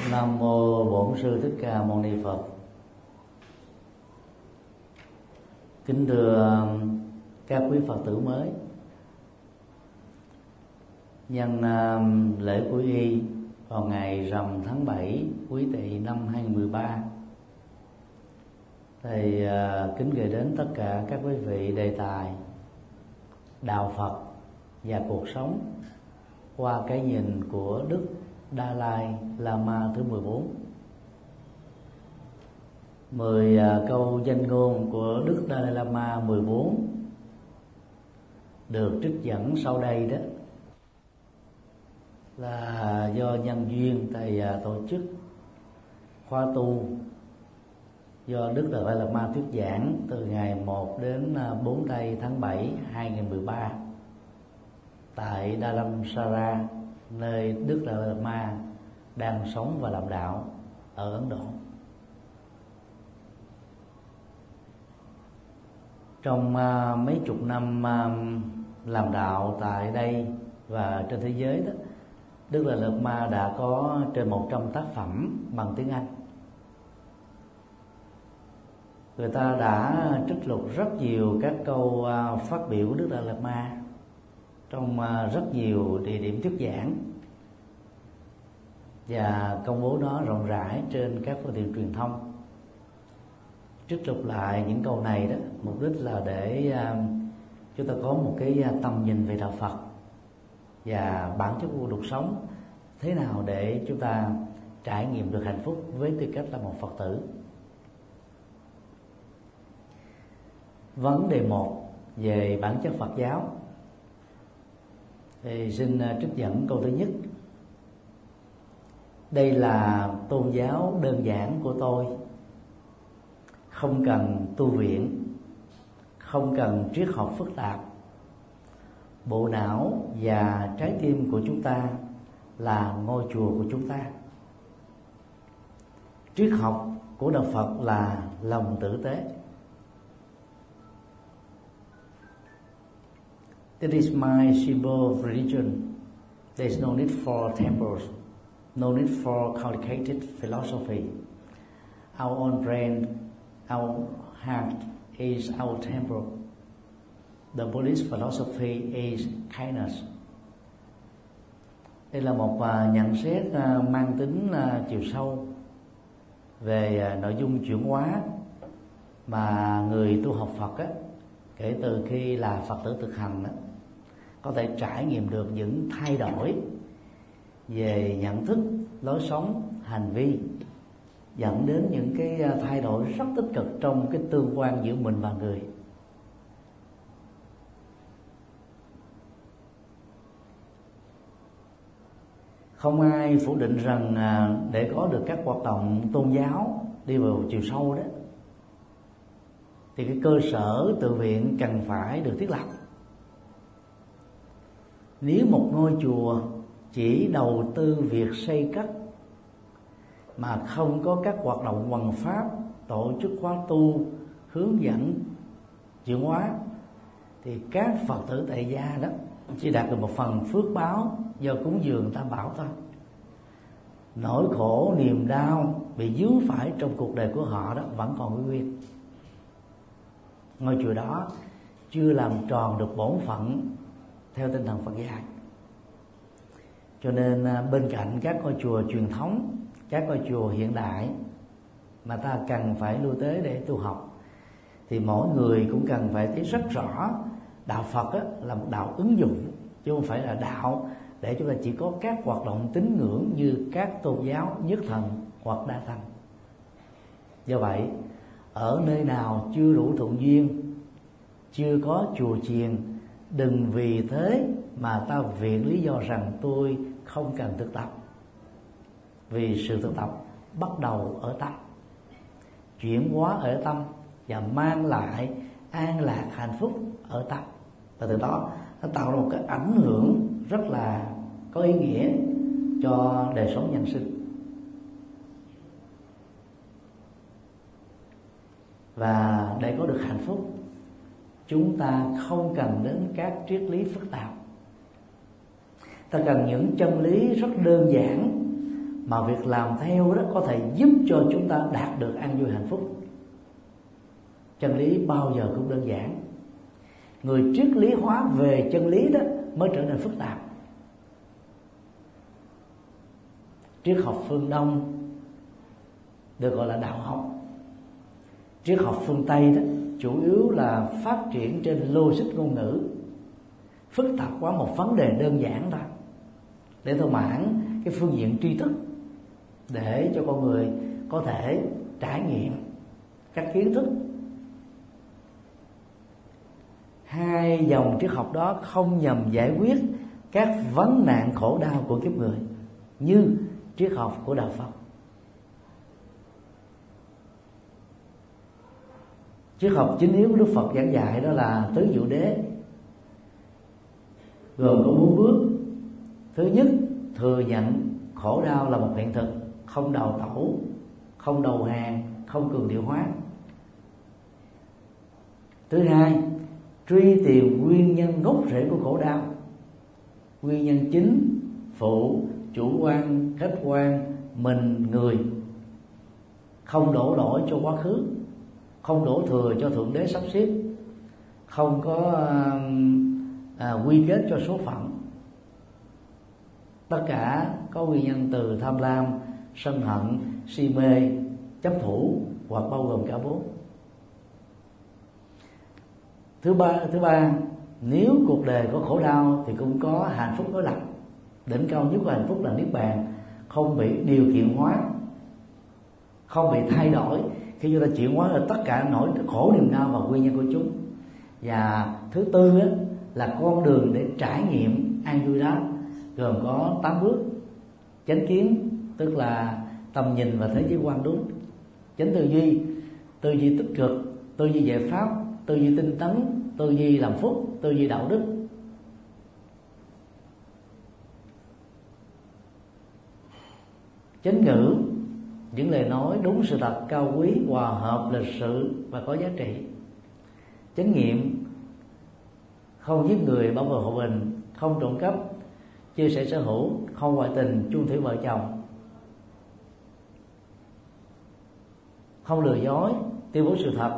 Nam mô Bổn Sư Thích Ca Mâu Ni Phật. Kính thưa các quý Phật tử mới, nhân lễ Quy Y vào ngày rằm tháng 7 Quý Tỵ năm 2013, thầy kính gửi đến tất cả các quý vị đề tài đạo Phật và cuộc sống qua cái nhìn của Đức Dalai Lama thứ 14. 10 câu danh ngôn của Đức Dalai Lama 14 được trích dẫn sau đây đó là do nhân duyên thầy tổ chức khóa tu do Đức Dalai Lama thuyết giảng từ ngày 1 đến 4 tây tháng 7 2013 tại Dharamsala, nơi Đức Dalai Lama đang sống và làm đạo ở Ấn Độ. Trong mấy chục năm làm đạo tại đây và trên thế giới đó, Đức Dalai Lama đã có trên 100 tác phẩm bằng tiếng Anh. Người ta đã trích lục rất nhiều các câu phát biểu của Đức Dalai Lama trong rất nhiều địa điểm thuyết giảng và công bố nó rộng rãi trên các phương tiện truyền thông. Trích lục lại những câu này đó, mục đích là để chúng ta có một cái tầm nhìn về đạo Phật và bản chất của cuộc sống thế nào để chúng ta trải nghiệm được hạnh phúc với tư cách là một Phật tử. Vấn đề 1 về bản chất Phật giáo thì xin trích dẫn câu thứ nhất. Đây là tôn giáo đơn giản của tôi, không cần tu viện, không cần triết học phức tạp. Bộ não và trái tim của chúng ta là ngôi chùa của chúng ta. Triết học của đạo Phật là lòng tử tế. This is my symbol of religion. There is no need for temples, no need for complicated philosophy. Our own brain, our heart is our temple. The Buddhist philosophy is kindness. Đây là một nhận xét mang tính chiều sâu về nội dung chuyển hóa mà người tu học Phật á, kể từ khi là Phật tử thực hành á, có thể trải nghiệm được những thay đổi về nhận thức, lối sống, hành vi, dẫn đến những cái thay đổi rất tích cực trong cái tương quan giữa mình và người. Không ai phủ định rằng để có được các hoạt động tôn giáo đi vào chiều sâu đó thì cái cơ sở tự viện cần phải được thiết lập. Nếu một ngôi chùa chỉ đầu tư việc xây cất mà không có các hoạt động hoằng pháp, tổ chức khóa tu, hướng dẫn chuyển hóa, thì các Phật tử tại gia đó chỉ đạt được một phần phước báo do cúng dường tam bảo thôi. Nỗi khổ niềm đau bị vướng phải trong cuộc đời của họ đó vẫn còn nguyên nguyên. Ngôi chùa đó chưa làm tròn được bổn phận theo tinh thần Phật dạy. Cho nên bên cạnh các ngôi chùa truyền thống, các ngôi chùa hiện đại mà ta cần phải lưu tới để tu học, thì mỗi người cũng cần phải thấy rất rõ đạo Phật là một đạo ứng dụng, chứ không phải là đạo để chúng ta chỉ có các hoạt động tín ngưỡng như các tôn giáo nhất thần hoặc đa thần. Do vậy, ở nơi nào chưa đủ thuận duyên, chưa có chùa chiền, đừng vì thế mà ta viện lý do rằng tôi không cần thực tập. Vì sự thực tập bắt đầu ở tâm, chuyển hóa ở tâm và mang lại an lạc hạnh phúc ở tâm, và từ đó nó tạo ra một cái ảnh hưởng rất là có ý nghĩa cho đời sống nhân sinh. Và để có được hạnh phúc, chúng ta không cần đến các triết lý phức tạp. Ta cần những chân lý rất đơn giản mà việc làm theo đó có thể giúp cho chúng ta đạt được an vui hạnh phúc. Chân lý bao giờ cũng đơn giản. Người triết lý hóa về chân lý đó mới trở nên phức tạp. Triết học phương Đông được gọi là đạo học. Triết học phương Tây đó chủ yếu là phát triển trên logic ngôn ngữ, phức tạp quá một vấn đề đơn giản thôi, để thỏa mãn cái phương diện tri thức, để cho con người có thể trải nghiệm các kiến thức. Hai dòng triết học đó không nhằm giải quyết các vấn nạn khổ đau của kiếp người như triết học của đạo Phật. Triết học chính yếu của Đức Phật giảng dạy đó là tứ diệu đế, gồm có 4 bước. Thứ nhất, thừa nhận khổ đau là một hiện thực, không đào tẩu, không đầu hàng, không cường điệu hóa. Thứ hai, truy tìm nguyên nhân gốc rễ của khổ đau, nguyên nhân chính, phụ, chủ quan, khách quan, mình, người, không đổ lỗi cho quá khứ, không đổ thừa cho thượng đế sắp xếp, không có quy kết cho số phận. Tất cả có nguyên nhân từ tham lam, sân hận, si mê, chấp thủ, hoặc bao gồm cả 4. Thứ ba, nếu cuộc đời có khổ đau thì cũng có hạnh phúc đối lập. Đỉnh cao nhất của hạnh phúc là niết bàn, không bị điều kiện hóa, không bị thay đổi khi chúng ta chuyển hóa ở tất cả nỗi khổ niềm đau và nguyên nhân của chúng. Và thứ tư là con đường để trải nghiệm an vui đó, gồm có 8 bước. Chánh kiến tức là tầm nhìn và thế giới quan đúng. Chánh tư duy tích cực, tư duy giải pháp, tư duy tinh tấn, tư duy làm phúc, tư duy đạo đức. Chánh ngữ, những lời nói đúng sự thật, cao quý, hòa hợp, lịch sự và có giá trị. Chánh nghiệm, không giết người, bảo vệ hòa bình, không trộm cắp, chia sẻ sở hữu, không ngoại tình, chung thủy vợ chồng, không lừa dối, tuyên bố sự thật.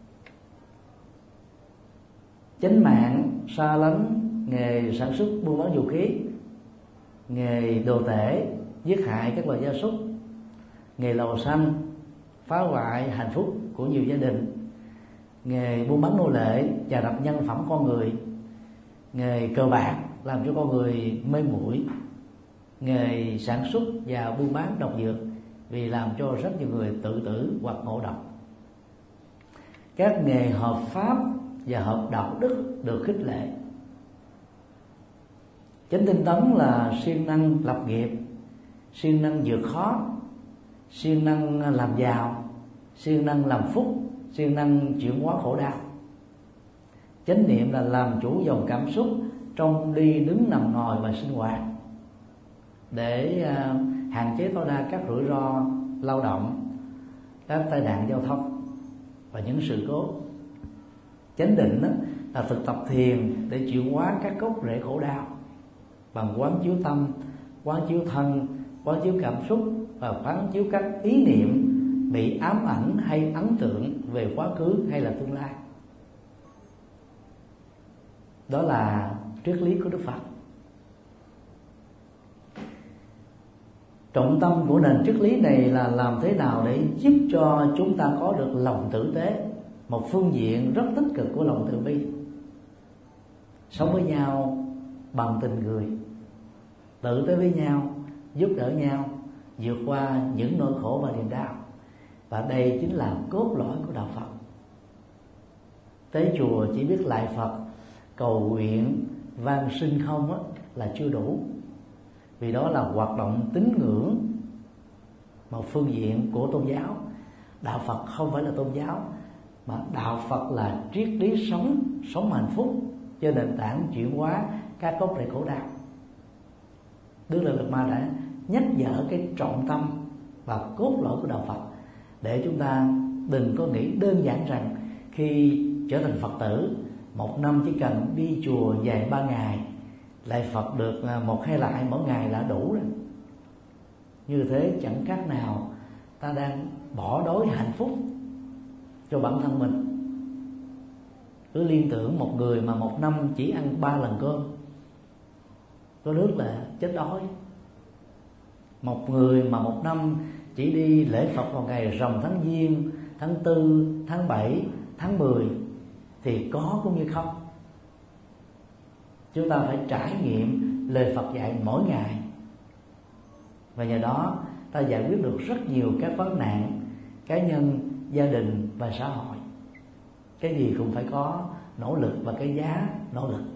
Chánh mạng, xa lánh nghề sản xuất buôn bán vũ khí, nghề đồ tể, giết hại các loài gia súc, nghề lầu xanh, phá hoại hạnh phúc của nhiều gia đình, nghề buôn bán nô lệ, chà đạp nhân phẩm con người, nghề cờ bạc làm cho con người mê muội, nghề sản xuất và buôn bán độc dược vì làm cho rất nhiều người tự tử hoặc ngộ độc. Các nghề hợp pháp và hợp đạo đức được khích lệ. Chánh tinh tấn là siêng năng lập nghiệp, siêng năng vượt khó, siêng năng làm giàu, siêng năng làm phúc, siêng năng chuyển hóa khổ đau. Chánh niệm là làm chủ dòng cảm xúc trong đi đứng nằm ngồi và sinh hoạt, để hạn chế tối đa các rủi ro lao động, các tai nạn giao thông và những sự cố. Chánh định là thực tập thiền để chuyển hóa các gốc rễ khổ đau bằng quán chiếu tâm, quán chiếu thân, quán chiếu cảm xúc và quán chiếu các ý niệm bị ám ảnh hay ấn tượng về quá khứ hay là tương lai. Đó là triết lý của Đức Phật. Trọng tâm của nền triết lý này là làm thế nào để giúp cho chúng ta có được lòng tử tế, một phương diện rất tích cực của lòng từ bi. Sống với nhau bằng tình người, tử tế với nhau, giúp đỡ nhau, vượt qua những nỗi khổ và niềm đau. Và đây chính là cốt lõi của đạo Phật. Tới chùa chỉ biết lại Phật, cầu nguyện, van sinh không là chưa đủ, vì đó là hoạt động tín ngưỡng, một phương diện của tôn giáo. Đạo Phật không phải là tôn giáo, mà đạo Phật là triết lý sống hạnh phúc trên nền tảng chuyển hóa các gốc rễ khổ đau. Đức Lê Lạt Ma đã nhắc nhở cái trọng tâm và cốt lõi của đạo Phật, để chúng ta đừng có nghĩ đơn giản rằng khi trở thành Phật tử, một năm chỉ cần đi chùa vài 3 ngày, lại Phật được 1-2 lại mỗi ngày là đủ rồi. Như thế chẳng khác nào ta đang bỏ đói hạnh phúc cho bản thân mình. Cứ liên tưởng một người mà một năm chỉ ăn 3 lần cơm, có nước là chết đói. Một người mà một năm chỉ đi lễ Phật vào ngày rằm tháng Giêng, tháng 4, tháng 7, tháng 10 thì có cũng như không. Chúng ta phải trải nghiệm lời Phật dạy mỗi ngày, và nhờ đó ta giải quyết được rất nhiều các vấn nạn cá nhân, gia đình và xã hội. Cái gì cũng phải có nỗ lực và cái giá nỗ lực.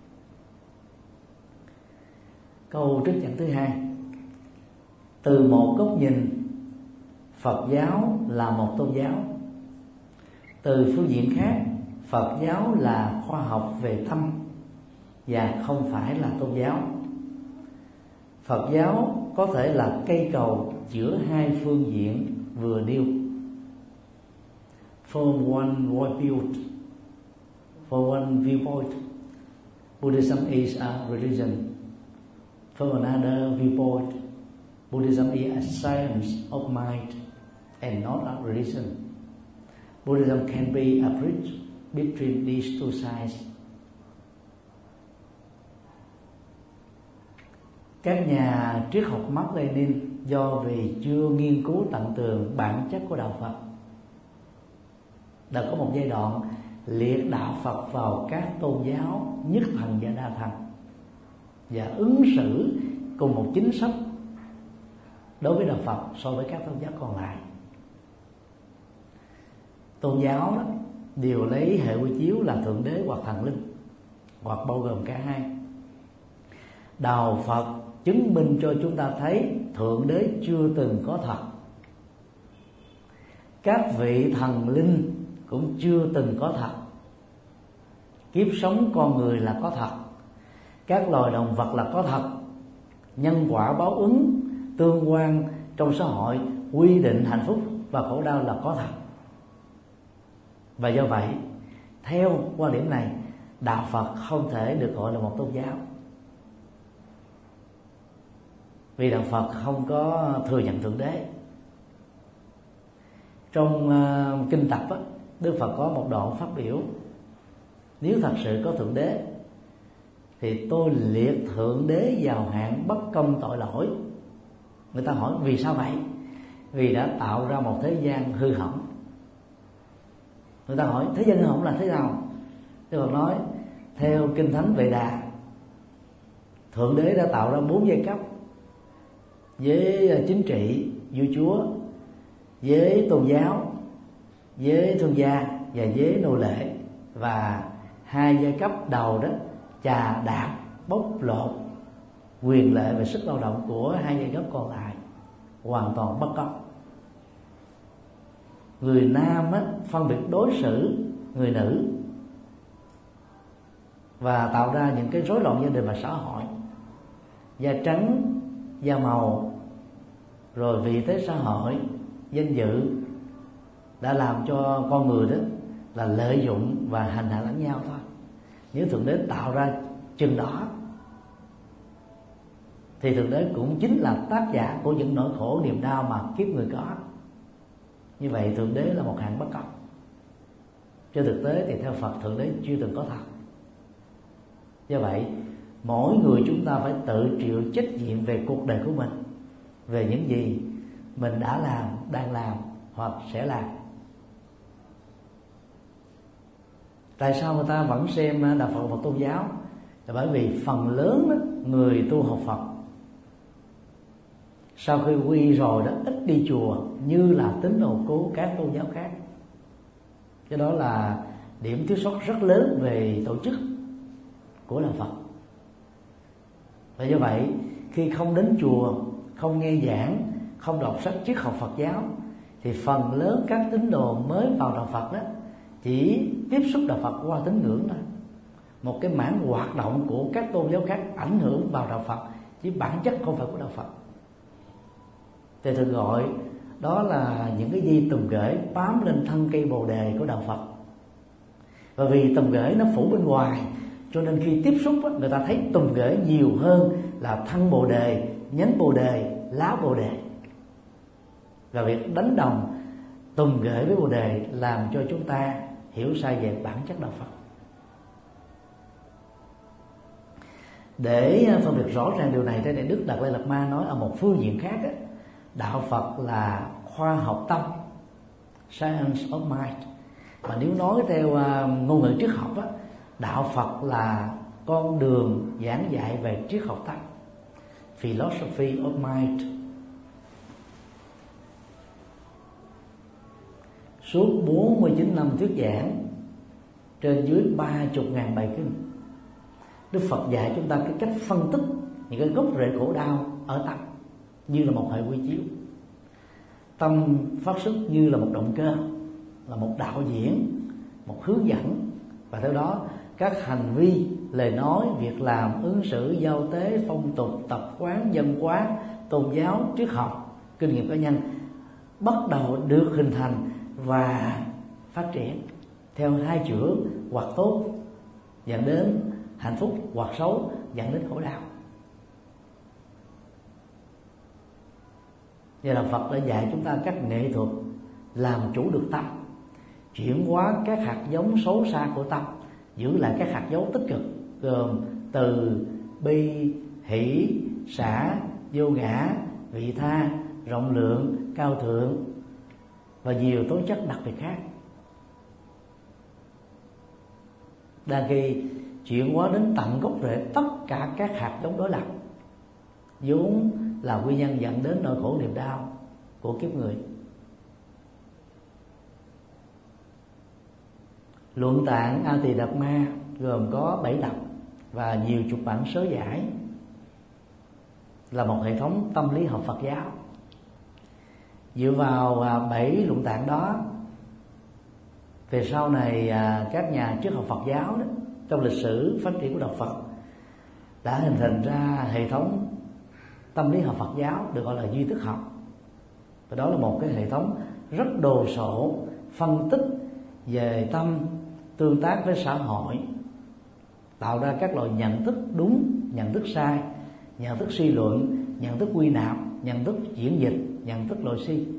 Câu trích dẫn thứ hai: từ một góc nhìn, Phật giáo là một tôn giáo. Từ phương diện khác, Phật giáo là khoa học về tâm và không phải là tôn giáo. Phật giáo có thể là cây cầu giữa hai phương diện vừa điêu. For one viewpoint, Buddhism is a religion. For another viewpoint, Buddhism is a science of mind and not a religion. Buddhism can be a bridge between these two sides. Các nhà triết học Mác Lênin do vì chưa nghiên cứu tận tường bản chất của đạo Phật, đã có một giai đoạn liệt đạo Phật vào các tôn giáo nhất thần và đa thần, và ứng xử cùng một chính sách đối với đạo Phật so với các tôn giáo còn lại. Tôn giáo đó đều lấy hệ quy chiếu là thượng đế hoặc thần linh, hoặc bao gồm cả hai. Đạo Phật chứng minh cho chúng ta thấy thượng đế chưa từng có thật, các vị thần linh cũng chưa từng có thật, kiếp sống con người là có thật, các loài động vật là có thật, nhân quả báo ứng tương quan trong xã hội, quy định hạnh phúc và khổ đau là có thật. Và do vậy, theo quan điểm này, đạo Phật không thể được gọi là một tôn giáo, vì đạo Phật không có thừa nhận thượng đế. Trong kinh tập Đức Phật có một đoạn phát biểu: nếu thật sự có thượng đế thì tôi liệt thượng đế vào hạng bất công tội lỗi. Người ta hỏi vì sao vậy? Vì đã tạo ra một thế gian hư hỏng. Người ta hỏi thế gian hư hỏng là thế nào? Đức Phật nói theo kinh thánh Vệ Đà, thượng đế đã tạo ra 4 giai cấp: với chính trị, vua chúa, với tôn giáo, với thương gia và với nô lệ. Và 2 giai cấp đầu đó chà đạp, bóc lột quyền lợi và sức lao động của 2 giai cấp còn lại, hoàn toàn bất công. Người nam phân biệt đối xử người nữ và tạo ra những cái rối loạn gia đình và xã hội. Da trắng, da màu, rồi vị thế xã hội, danh dự đã làm cho con người đó là lợi dụng và hành hạ lẫn nhau thôi. Nếu thượng đế tạo ra chừng đó thì thượng đế cũng chính là tác giả của những nỗi khổ niềm đau mà kiếp người có. Như vậy thượng đế là một hạng bất công. Trên thực tế thì theo Phật, thượng đế chưa từng có thật. Do vậy mỗi người chúng ta phải tự chịu trách nhiệm về cuộc đời của mình, về những gì mình đã làm, đang làm hoặc sẽ làm. Tại sao người ta vẫn xem đạo Phật một tôn giáo? Là bởi vì phần lớn người tu học Phật sau khi quy rồi đó ít đi chùa như là tín đồ của các tôn giáo khác. Cái đó là điểm thiếu sót rất lớn về tổ chức của đạo Phật. Và do vậy khi không đến chùa, không nghe giảng, không đọc sách triết học Phật giáo, thì phần lớn các tín đồ mới vào đạo Phật đó chỉ tiếp xúc đạo Phật qua tín ngưỡng thôi. Một cái mảng hoạt động của các tôn giáo khác ảnh hưởng vào đạo Phật, chứ bản chất không phải của đạo Phật. Thì thường gọi đó là những cái dây tùm ghế bám lên thân cây bồ đề của đạo Phật. Và vì tùm ghế nó phủ bên ngoài, cho nên khi tiếp xúc người ta thấy tùm ghế nhiều hơn là thân bồ đề, nhánh bồ đề lá bồ đề, và việc đánh đồng tùng ghệ với bồ đề làm cho chúng ta hiểu sai về bản chất đạo Phật. Để phân biệt rõ ràng điều này, Đại Đức Đạt Lai Lạt Ma nói ở một phương diện khác, đạo Phật là khoa học tâm, science of mind. Mà nếu nói theo ngôn ngữ triết học, đạo Phật là con đường giảng dạy về triết học tâm, philosophy of mind. Suốt 49 năm thuyết giảng trên dưới 30.000 bài kinh, Đức Phật dạy chúng ta cái cách phân tích những cái gốc rễ khổ đau ở tâm như là một hệ quy chiếu. Tâm phát xuất như là một động cơ, là một đạo diễn, một hướng dẫn, và theo đó các hành vi, lời nói, việc làm, ứng xử, giao tế, phong tục, tập quán, văn hóa, tôn giáo, triết học, kinh nghiệm cá nhân bắt đầu được hình thành và phát triển theo hai chữ hoặc tốt dẫn đến hạnh phúc, hoặc xấu dẫn đến khổ đau. Vậy là Phật đã dạy chúng ta các nghệ thuật làm chủ được tâm, chuyển hóa các hạt giống xấu xa của tâm, giữ lại các hạt giống tích cực gồm từ bi, hỷ, xả, vô ngã, vị tha, rộng lượng, cao thượng và nhiều tố chất đặc biệt khác. Đang khi chuyển hóa đến tận gốc rễ tất cả các hạt giống đối lập vốn là nguyên nhân dẫn đến nỗi khổ niềm đau của kiếp người. Luận tạng A Tỳ Đạt Ma gồm có 7 tập và nhiều chục bản sớ giải, là một hệ thống tâm lý học Phật giáo. Dựa vào 7 luận tạng đó, về sau này các nhà triết học Phật giáo đó, trong lịch sử phát triển của đạo Phật đã hình thành ra hệ thống tâm lý học Phật giáo được gọi là duy thức học. Và đó là một cái hệ thống rất đồ sộ, phân tích về tâm, tương tác với xã hội, tạo ra các loại nhận thức đúng, nhận thức sai, nhận thức suy luận, nhận thức quy nạp, nhận thức diễn dịch, nhận thức loại suy.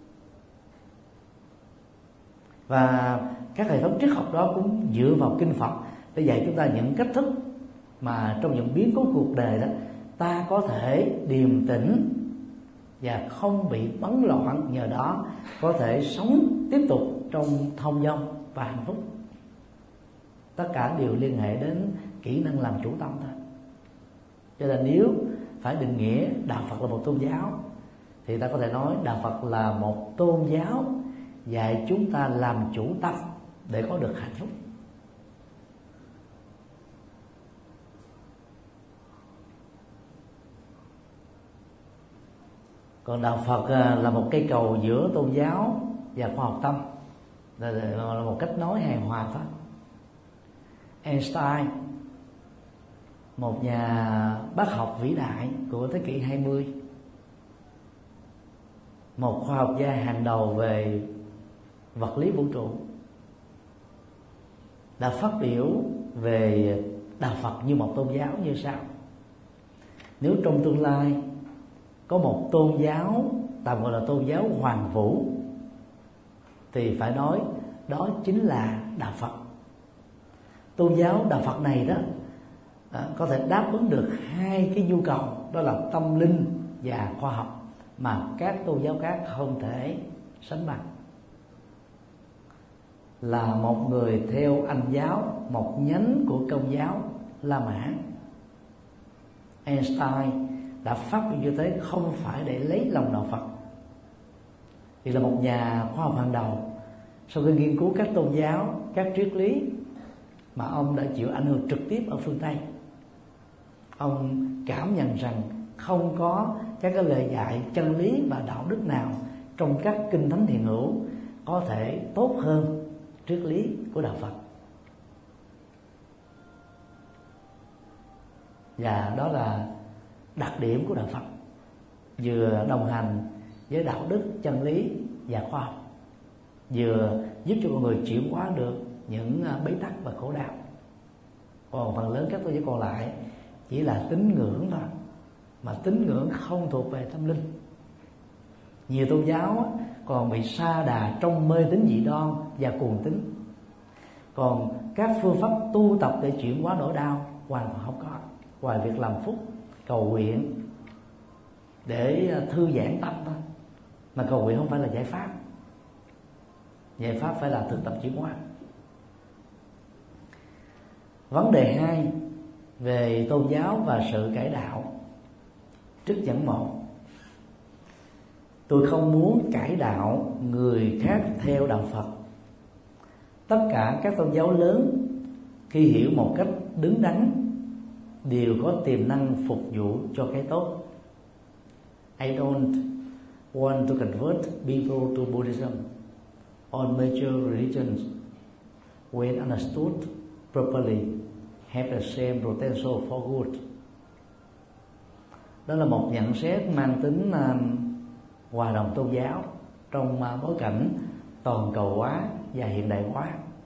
Và các hệ thống triết học đó cũng dựa vào kinh Phật để dạy chúng ta những cách thức mà trong những biến cố cuộc đời đó ta có thể điềm tĩnh và không bị bấn loạn, nhờ đó có thể sống tiếp tục trong thông dong và hạnh phúc. Tất cả đều liên hệ đến kỹ năng làm chủ tâm thôi. Cho nên nếu phải định nghĩa đạo Phật là một tôn giáo thì ta có thể nói đạo Phật là một tôn giáo dạy chúng ta làm chủ tâm để có được hạnh phúc. Còn đạo Phật là một cây cầu giữa tôn giáo và khoa học tâm, là một cách nói hài hòa thôi. Einstein, một nhà bác học vĩ đại của thế kỷ 20, một khoa học gia hàng đầu về vật lý vũ trụ, đã phát biểu về đạo Phật như một tôn giáo như sau: nếu trong tương lai có một tôn giáo tạm gọi là tôn giáo hoàn vũ thì phải nói đó chính là đạo Phật. Tôn giáo đạo Phật này đó có thể đáp ứng được hai cái nhu cầu, đó là tâm linh và khoa học, mà các tôn giáo khác không thể sánh bằng. Là một người theo Anh giáo, một nhánh của Công giáo La Mã, Einstein đã phát biểu như thế không phải để lấy lòng đạo Phật, vì là một nhà khoa học hàng đầu. Sau khi nghiên cứu các tôn giáo, các triết lý mà ông đã chịu ảnh hưởng trực tiếp ở phương Tây, ông cảm nhận rằng không có các cái lời dạy chân lý và đạo đức nào trong các kinh thánh thiền hữu có thể tốt hơn triết lý của đạo Phật. Và đó là đặc điểm của đạo Phật, vừa đồng hành với đạo đức, chân lý và khoa học, vừa giúp cho con người chuyển hóa được những bế tắc và khổ đau. Còn phần lớn các tôn giáo còn lại chỉ là tín ngưỡng thôi, mà tín ngưỡng không thuộc về tâm linh. Nhiều tôn giáo còn bị sa đà trong mê tín dị đoan và cuồng tín. Còn các phương pháp tu tập để chuyển hóa nỗi đau hoàn toàn không có, ngoài việc làm phúc, cầu nguyện để thư giãn tâm thôi. Mà cầu nguyện không phải là giải pháp. Giải pháp phải là thực tập chuyển hóa. Vấn đề 2 về tôn giáo và sự cải đạo. Trích dẫn 1: tôi không muốn cải đạo người khác theo đạo Phật. Tất cả các tôn giáo lớn khi hiểu một cách đứng đắn đều có tiềm năng phục vụ cho cái tốt. I don't want to convert people to Buddhism or major religions when understood properly have the same potential for good. Đó là một nhận xét mang tính hòa đồng tôn giáo trong bối cảnh toàn cầu hóa và hiện đại hóa.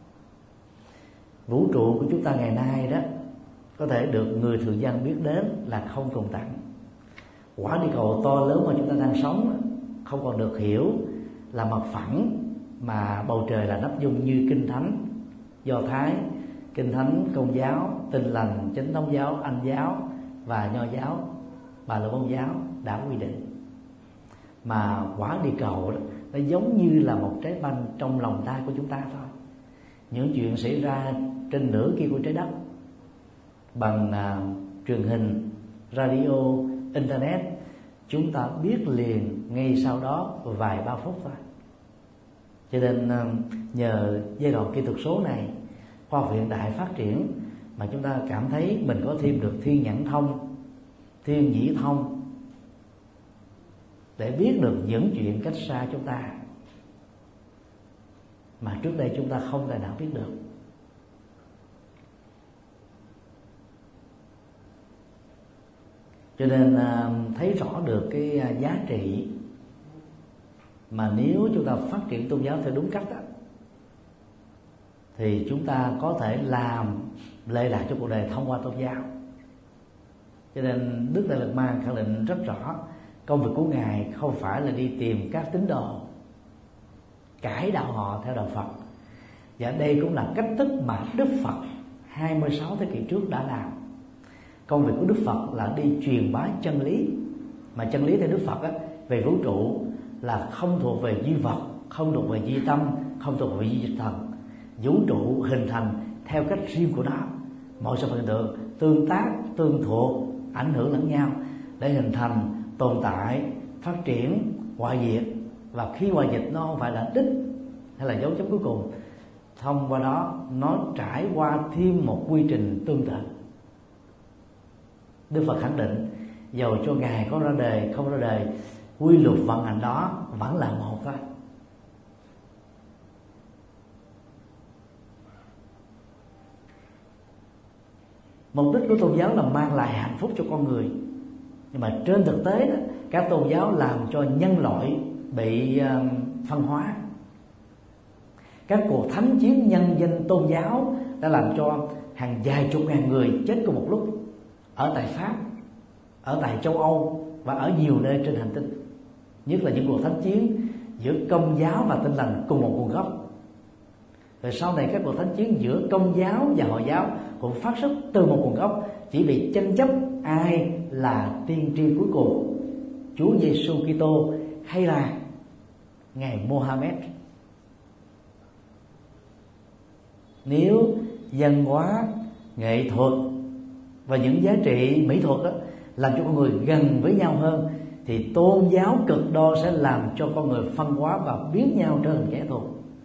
Vũ trụ của chúng ta ngày nay đó có thể được người thường dân biết đến là không tồn tại. Quả địa cầu to lớn mà chúng ta đang sống không còn được hiểu là mặt phẳng, mà bầu trời là nắp dung như kinh thánh Do Thái, kinh thánh Công giáo, Tin lành, Chánh thống giáo, Anh giáo và Nho giáo, Bà la Môn giáo đã quy định. Mà quả địa cầu đó, nó giống như là một trái banh trong lòng tay của chúng ta thôi. Những chuyện xảy ra trên nửa kia của trái đất bằng truyền hình, radio, internet, chúng ta biết liền ngay sau đó vài ba phút thôi. Cho nên nhờ giai đoạn kỹ thuật số này, khoa học hiện đại phát triển, mà chúng ta cảm thấy mình có thêm được thiên nhãn thông, thiên nhĩ thông, để biết được những chuyện cách xa chúng ta mà trước đây chúng ta không thể nào biết được. Cho nên thấy rõ được cái giá trị mà nếu chúng ta phát triển tôn giáo theo đúng cách đó, thì chúng ta có thể làm lệ lạc cho cuộc đời thông qua tôn giáo. Cho nên Đức Đại Lạt Ma khẳng định rất rõ, công việc của Ngài không phải là đi tìm các tín đồ cải đạo họ theo đạo Phật. Và đây cũng là cách thức mà Đức Phật 26 thế kỷ trước đã làm. Công việc của Đức Phật là đi truyền bá chân lý. Mà chân lý theo Đức Phật á, về vũ trụ là không thuộc về duy vật, không thuộc về duy tâm, không thuộc về duy dịch thần. Vũ trụ hình thành theo cách riêng của nó. Mọi sự hiện tượng tương tác, tương thuộc, ảnh hưởng lẫn nhau để hình thành, tồn tại, phát triển, hoại diệt. Và khi hoại diệt nó không phải là đích hay là dấu chấm cuối cùng, thông qua đó nó trải qua thêm một quy trình tương tự. Đức Phật khẳng định dầu cho Ngài có ra đời không ra đời, quy luật vận hành đó vẫn là một thôi. Mục đích của tôn giáo là mang lại hạnh phúc cho con người. Nhưng mà trên thực tế đó, các tôn giáo làm cho nhân loại bị phân hóa. Các cuộc thánh chiến nhân danh tôn giáo đã làm cho hàng vài chục ngàn người chết cùng một lúc, ở tại Pháp, ở tại châu Âu và ở nhiều nơi trên hành tinh. Nhất là những cuộc thánh chiến giữa Công giáo và Tin lành cùng một nguồn gốc. Rồi sau này các cuộc thánh chiến giữa Công giáo và Hồi giáo cũng phát xuất từ một nguồn gốc, chỉ bị tranh chấp ai là tiên tri cuối cùng, Chúa Giêsu Kitô hay là Ngài Mohammed. Nếu văn hóa, nghệ thuật và những giá trị mỹ thuật đó làm cho con người gần với nhau hơn, thì tôn giáo cực đoan sẽ làm cho con người phân hóa và biến nhau trở thành kẻ thù.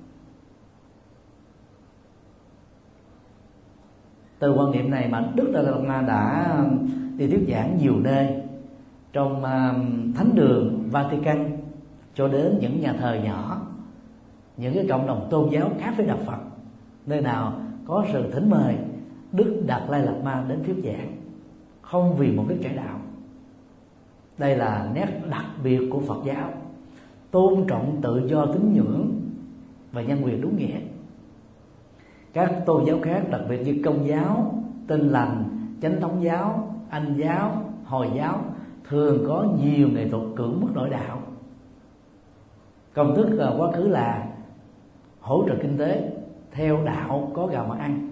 Từ quan niệm này mà Đức Đại Lạt Ma đã đi thuyết giảng nhiều nơi, trong thánh đường Vatican cho đến những nhà thờ nhỏ, những cái cộng đồng tôn giáo khác với đạo Phật. Nơi nào có sự thỉnh mời, Đức Đạt Lai Lạt Ma đến thuyết giảng, không vì mục đích cải đạo. Đây là nét đặc biệt của Phật giáo, tôn trọng tự do tín ngưỡng và nhân quyền đúng nghĩa. Các tôn giáo khác, đặc biệt như Công giáo, Tin lành, Chánh thống giáo, Anh giáo, Hồi giáo, thường có nhiều nghệ thuật cưỡng bức nội đạo. Công thức quá khứ là hỗ trợ kinh tế, theo đạo có gạo mà ăn,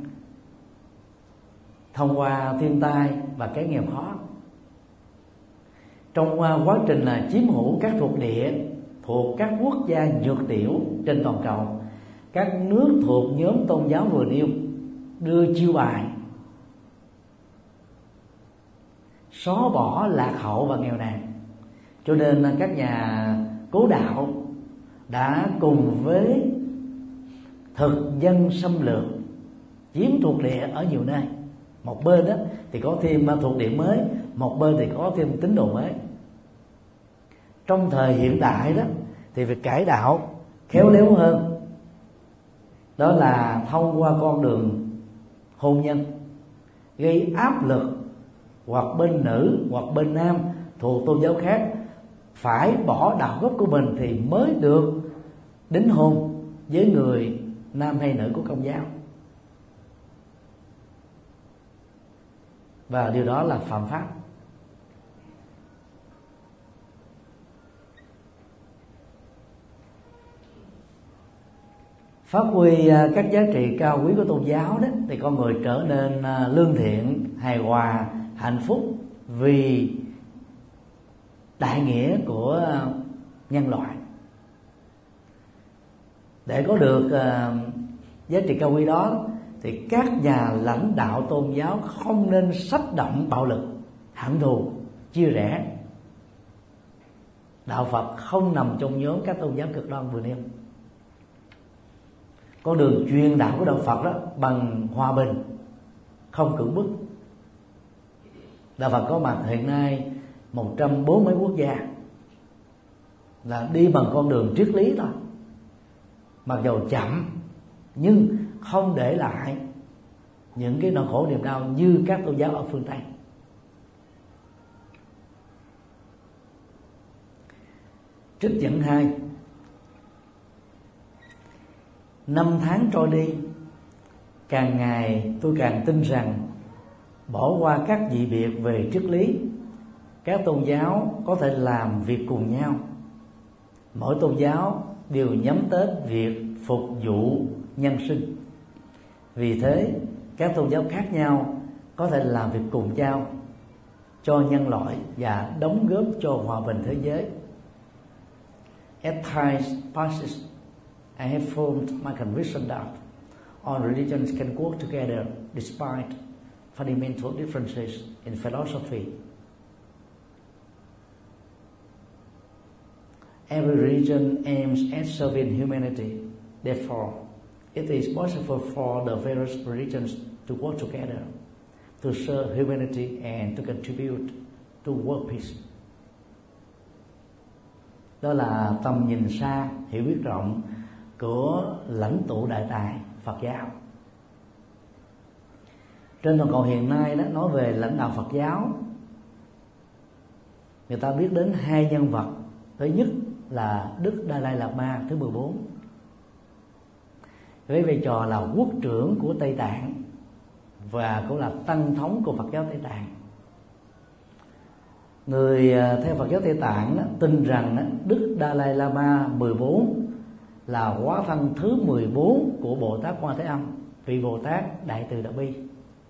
thông qua thiên tai và cái nghèo khó. Trong quá trình chiếm hữu các thuộc địa thuộc các quốc gia nhược tiểu trên toàn cầu, các nước thuộc nhóm tôn giáo vừa nêu đưa chiêu bài xóa bỏ lạc hậu và nghèo nàn. Cho nên các nhà cố đạo đã cùng với thực dân xâm lược chiếm thuộc địa ở nhiều nơi. Một bên đó thì có thêm thuộc địa mới, một bên thì có thêm tín đồ mới. Trong thời hiện đại đó thì việc cải đạo khéo léo hơn, đó là thông qua con đường hôn nhân, gây áp lực hoặc bên nữ hoặc bên nam thuộc tôn giáo khác phải bỏ đạo gốc của mình thì mới được đính hôn với người nam hay nữ của Công giáo. Và điều đó là phạm pháp. Phát huy các giá trị cao quý của tôn giáo đó thì con người trở nên lương thiện, hài hòa, hạnh phúc vì đại nghĩa của nhân loại. Để có được giá trị cao quý đó thì các nhà lãnh đạo tôn giáo không nên sách động bạo lực, hận thù, chia rẽ. Đạo Phật không nằm trong nhóm các tôn giáo cực đoan vừa nêu. Con đường truyền đạo của đạo Phật đó bằng hòa bình, không cưỡng bức. Đạo Phật có mặt hiện nay 140 mấy quốc gia, là đi bằng con đường triết lý thôi, mặc dù chậm nhưng không để lại những cái nỗi khổ niềm đau như các tôn giáo ở phương Tây. Trích dẫn 2. Năm tháng trôi đi, càng ngày tôi càng tin rằng bỏ qua các dị biệt về triết lý, các tôn giáo có thể làm việc cùng nhau. Mỗi tôn giáo đều nhắm tới việc phục vụ nhân sinh. Vì thế các tôn giáo khác nhau có thể làm việc cùng nhau cho nhân loại và đóng góp cho hòa bình thế giới. As time passes, I have formed my conviction that all religions can work together despite fundamental differences in philosophy. Every religion aims at serving humanity. Therefore, it is possible for the various religions to work together to serve humanity and to contribute to world peace. Đó là tầm nhìn xa, hiểu biết rộng của lãnh tụ đại tài Phật giáo. Trên toàn cầu hiện nay đó, nói về lãnh đạo Phật giáo, người ta biết đến hai nhân vật. Thứ nhất là Đức Dalai Lama thứ 14, với vai trò là quốc trưởng của Tây Tạng và cũng là tăng thống của Phật giáo Tây Tạng. Người theo Phật giáo Tây Tạng đó, tin rằng Đức Dalai Lama 14 là hóa thân thứ 14 của Bồ Tát Quan Thế Âm, vị Bồ Tát Đại Từ Đại Bi.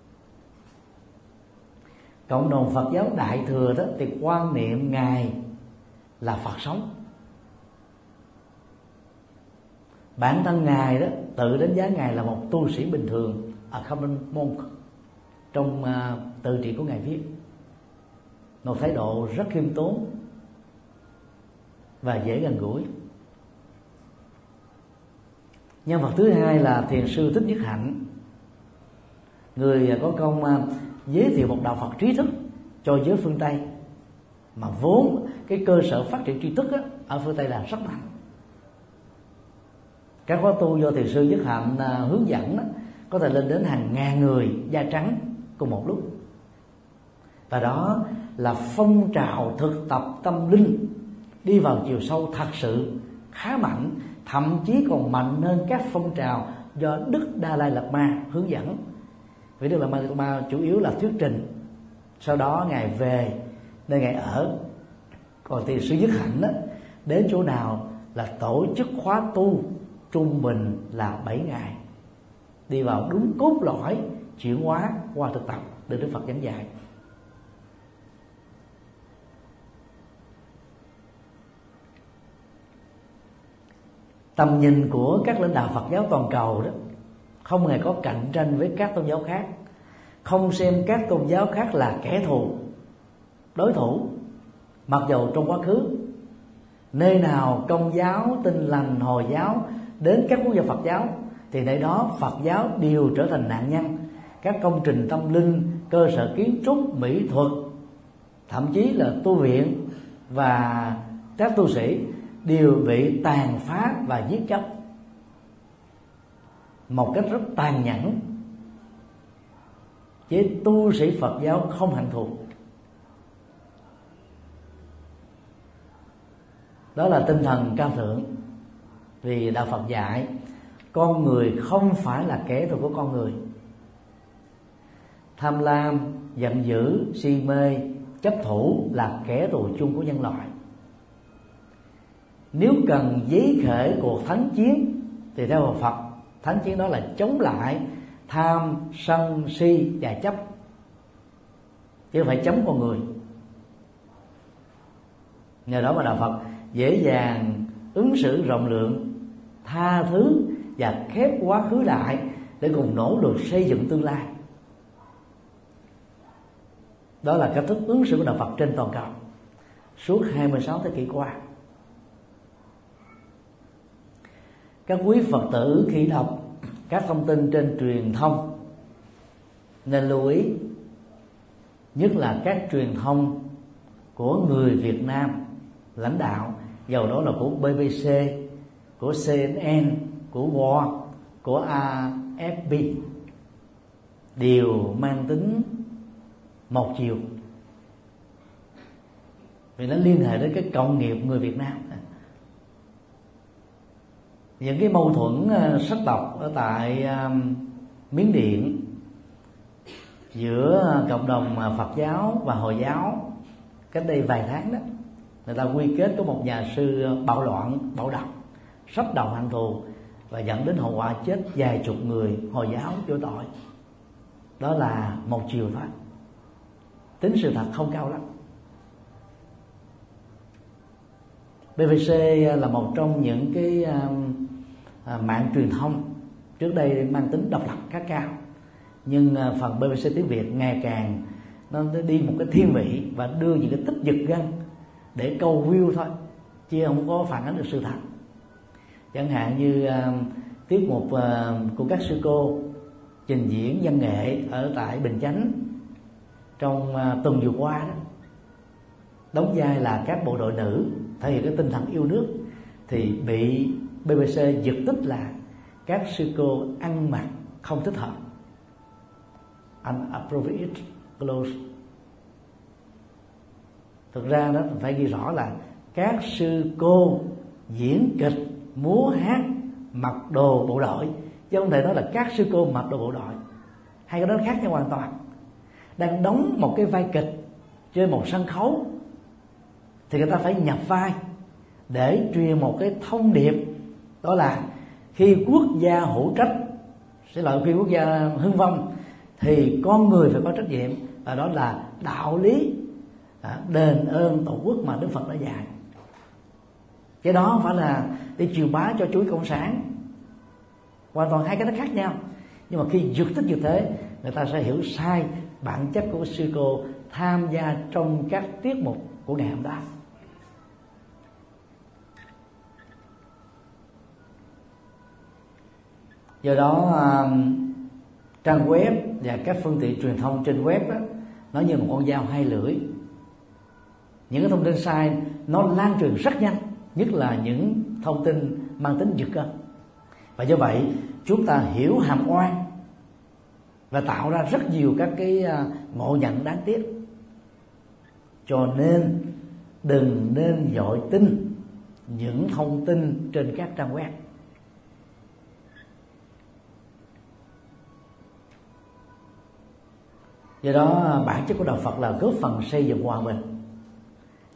Cộng đồng Phật giáo Đại Thừa đó thì quan niệm Ngài là Phật sống. Bản thân Ngài đó tự đánh giá Ngài là một tu sĩ bình thường, a common monk, trong tự truyện của Ngài viết một thái độ rất khiêm tốn và dễ gần gũi. Nhân vật thứ hai là Thiền sư Thích Nhất Hạnh, người có công giới thiệu một đạo Phật trí thức cho giới phương Tây, mà vốn cái cơ sở phát triển tri thức ở phương Tây là rất mạnh. Các khóa tu do Thiền sư Nhất Hạnh hướng dẫn có thể lên đến hàng ngàn người da trắng cùng một lúc. Và đó là phong trào thực tập tâm linh đi vào chiều sâu thật sự khá mạnh, thậm chí còn mạnh hơn các phong trào do Đức Dalai Lama hướng dẫn. Vì Đức Dalai Lama chủ yếu là thuyết trình, sau đó Ngài về nơi Ngài ở. Còn thì sư Nhất Hạnh đó, đến chỗ nào là tổ chức khóa tu trung bình là 7 ngày, đi vào đúng cốt lõi chuyển hóa qua thực tập được Đức Phật giảng dạy. Tầm nhìn của các lãnh đạo Phật giáo toàn cầu đó không hề có cạnh tranh với các tôn giáo khác, không xem các tôn giáo khác là kẻ thù, đối thủ. Mặc dầu trong quá khứ, nơi nào Công giáo, Tin lành, Hồi giáo đến các quốc gia Phật giáo thì nơi đó Phật giáo đều trở thành nạn nhân. Các công trình tâm linh, cơ sở kiến trúc, mỹ thuật, thậm chí là tu viện và các tu sĩ đều bị tàn phá và giết chóc một cách rất tàn nhẫn, chứ tu sĩ Phật giáo không hận thù. Đó là tinh thần cao thượng. Vì đạo Phật dạy con người không phải là kẻ thù của con người. Tham lam, giận dữ, si mê, chấp thủ là kẻ thù chung của nhân loại. Nếu cần giấy khởi cuộc thánh chiến thì theo Phật, thánh chiến đó là chống lại tham, sân, si và chấp, chứ không phải chống con người. Nhờ đó mà đạo Phật dễ dàng ứng xử rộng lượng, tha thứ và khép quá khứ lại để cùng nỗ lực xây dựng tương lai. Đó là cách thức ứng xử của đạo Phật trên toàn cầu suốt 26 thế kỷ qua. Các quý Phật tử khi đọc các thông tin trên truyền thông nên lưu ý, nhất là các truyền thông của người Việt Nam lãnh đạo, dầu đó là của BBC, của CNN, của WAR, của AFP, đều mang tính một chiều, vì nó liên hệ đến cái cộng nghiệp người Việt Nam. Những cái mâu thuẫn sắc tộc ở tại Miến Điện giữa cộng đồng Phật giáo và Hồi giáo cách đây vài tháng đó, người ta quy kết có một nhà sư bạo loạn, bạo động, sắp đầu hận thù và dẫn đến hậu quả chết vài chục người Hồi giáo vô tội. Đó là một chiều thôi, tính sự thật không cao lắm. BBC là một trong những cái mạng truyền thông trước đây mang tính độc lập khá cao, nhưng phần BBC tiếng Việt ngày càng nó đi một cái thiên vị và đưa những cái tích giật gân để câu view thôi, chứ không có phản ánh được sự thật. Chẳng hạn như tiết mục của các sư cô trình diễn văn nghệ ở tại Bình Chánh trong tuần vừa qua đó, đóng vai là các bộ đội nữ thể hiện cái tinh thần yêu nước, thì bị BBC giật tích là các sư cô ăn mặc không thích hợp, inappropriate clothes. Thực ra đó phải ghi rõ là các sư cô diễn kịch, múa hát mặc đồ bộ đội, chứ không thể nói là các sư cô mặc đồ bộ đội. Hai cái đó khác nhau hoàn toàn. Đang đóng một cái vai kịch trên một sân khấu thì người ta phải nhập vai để truyền một cái thông điệp, đó là khi quốc gia hữu trách, khi quốc gia hưng vong thì con người phải có trách nhiệm, và đó là đạo lý đền ơn tổ quốc mà Đức Phật đã dạy. Cái đó không phải là để truyền bá cho chúi cộng sản, hoàn toàn hai cái nó khác nhau. Nhưng mà khi giật tích như thế, người ta sẽ hiểu sai bản chất của sư cô tham gia trong các tiết mục của ngày hôm đó. Do đó trang web và các phương tiện truyền thông trên web đó, nó như một con dao hai lưỡi. Những cái thông tin sai nó lan truyền rất nhanh, nhất là những thông tin mang tính giật gân. Và do vậy chúng ta hiểu hàm oan và tạo ra rất nhiều các cái ngộ nhận đáng tiếc. Cho nên đừng nên vội tin những thông tin trên các trang web. Do đó bản chất của đạo Phật là góp phần xây dựng hòa bình,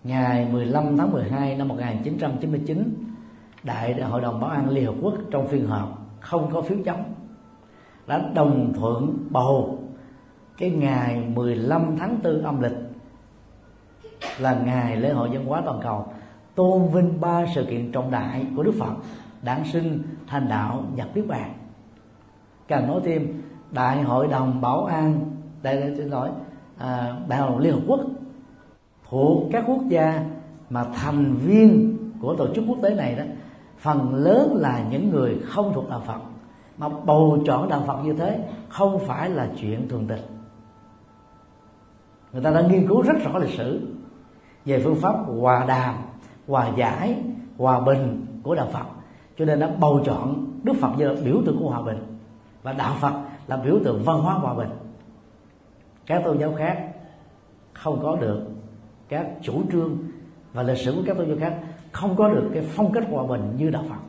ngày 15 tháng 12 năm 1999, Đại hội đồng Bảo an Liên Hợp Quốc trong phiên họp không có phiếu chống đã đồng thuận bầu cái ngày 15 tháng 4 âm lịch là ngày lễ hội văn hóa toàn cầu, tôn vinh 3 sự kiện trọng đại của Đức Phật: đản sinh, thành đạo, nhập niết bàn. Càng nói thêm, Đại hội đồng Bảo an Đại hội đồng Liên Hợp Quốc thuộc các quốc gia mà thành viên của tổ chức quốc tế này đó, phần lớn là những người không thuộc đạo Phật, mà bầu chọn đạo Phật như thế không phải là chuyện thường tình. Người ta đã nghiên cứu rất rõ lịch sử về phương pháp hòa đàm, hòa giải, hòa bình của đạo Phật, cho nên đã bầu chọn Đức Phật như là biểu tượng của hòa bình và đạo Phật là biểu tượng văn hóa hòa bình. Các tôn giáo khác không có được các chủ trương và lịch sử của các tôn giáo khác không có được cái phong cách hòa bình như đạo Phật.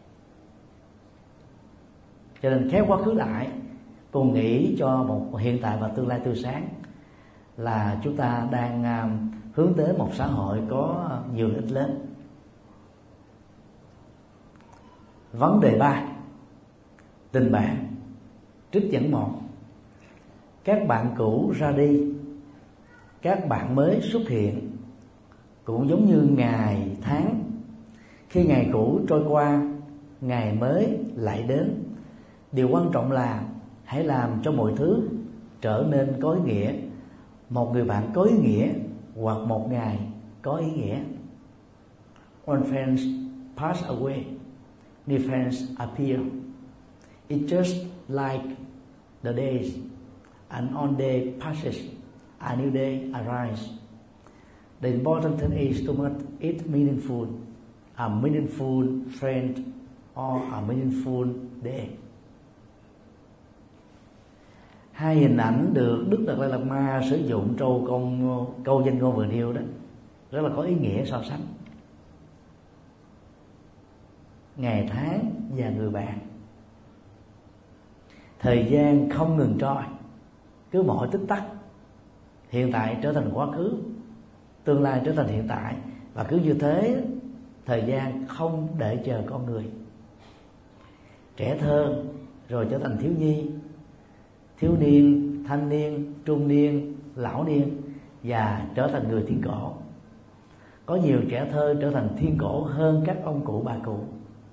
Cho nên khéo quá khứ đại cùng nghĩ cho một hiện tại và tương lai tươi sáng là chúng ta đang hướng tới một xã hội có nhiều lợi ích lớn. Vấn đề 3: tình bạn. Trích dẫn 1: các bạn cũ ra đi, các bạn mới xuất hiện, cũng giống như ngày tháng. Khi ngày cũ trôi qua, ngày mới lại đến. Điều quan trọng là hãy làm cho mọi thứ trở nên có ý nghĩa. Một người bạn có ý nghĩa hoặc một ngày có ý nghĩa. Old friends pass away, new friends appear. It's just like the days. An old day passes, a new day arrives. The important thing is to make it meaningful. A meaningful friend or a meaningful day. Hai hình ảnh được Đức Đạt Lai Lạt Ma sử dụng trong câu danh ngôn vừa nêu đó rất là có ý nghĩa so sánh. Ngày tháng và người bạn. Thời gian không ngừng trôi, cứ mỗi tích tắc, hiện tại trở thành quá khứ, tương lai trở thành hiện tại, và cứ như thế thời gian không đợi chờ con người. Trẻ thơ rồi trở thành thiếu nhi, thiếu niên, thanh niên, trung niên, lão niên và trở thành người thiên cổ. Có nhiều trẻ thơ trở thành thiên cổ hơn các ông cụ bà cụ.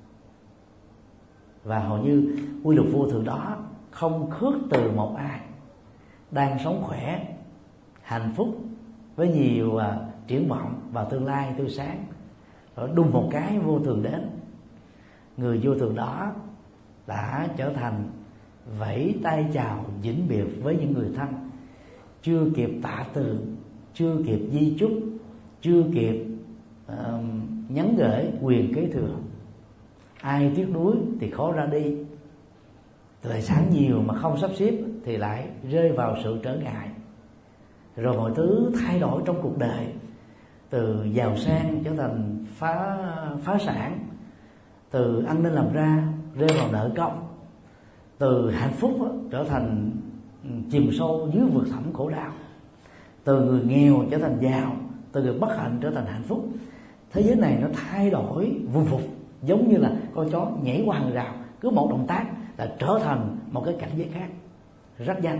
Và hầu như quy luật vô thường đó không khước từ một ai đang sống khỏe, hạnh phúc với nhiều triển vọng và tương lai tươi sáng, rồi đùng một cái vô thường đến. Người vô thường đó đã trở thành vẫy tay chào vĩnh biệt với những người thân, chưa kịp tạ từ, chưa kịp di chúc, chưa kịp nhắn gửi quyền kế thừa. Ai tiếc nuối thì khó ra đi. Tài sản nhiều mà không sắp xếp thì lại rơi vào sự trở ngại. Rồi mọi thứ thay đổi trong cuộc đời, từ giàu sang trở thành phá sản, từ ăn nên làm ra rơi vào nợ công, từ hạnh phúc trở thành chìm sâu dưới vực thẳm khổ đau, từ người nghèo trở thành giàu, từ người bất hạnh trở thành hạnh phúc. Thế giới này nó thay đổi vù vụt, giống như là con chó nhảy qua hàng rào, cứ một động tác là trở thành một cái cảnh giới khác, rất nhanh.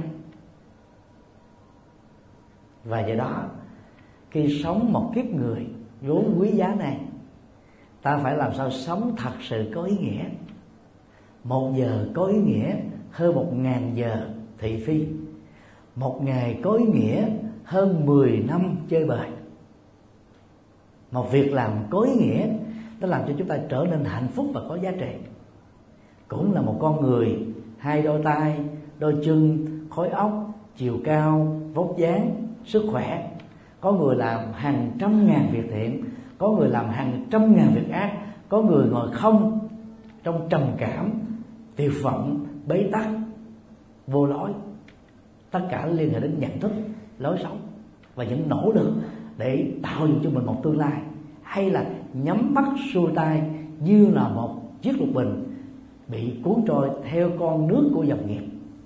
Và do đó khi sống một kiếp người vốn quý giá này, ta phải làm sao sống thật sự có ý nghĩa. 1 giờ có ý nghĩa hơn 1000 giờ thị phi. 1 ngày có ý nghĩa hơn 10 năm chơi bời. Một việc làm có ý nghĩa nó làm cho chúng ta trở nên hạnh phúc và có giá trị. Cũng là một con người, 2 đôi tay, đôi chân, khối óc, chiều cao, vóc dáng, sức khỏe. Có người làm hàng trăm ngàn việc thiện, có người làm hàng trăm ngàn việc ác, có người ngồi không trong trầm cảm, tuyệt vọng, bế tắc, vô lối. Tất cả liên hệ đến nhận thức, lối sống và những nỗ lực để tạo dựng cho mình một tương lai, hay là nhắm mắt xuôi tay như là một chiếc lục bình bị cuốn trôi theo con nước của dòng nghiệp.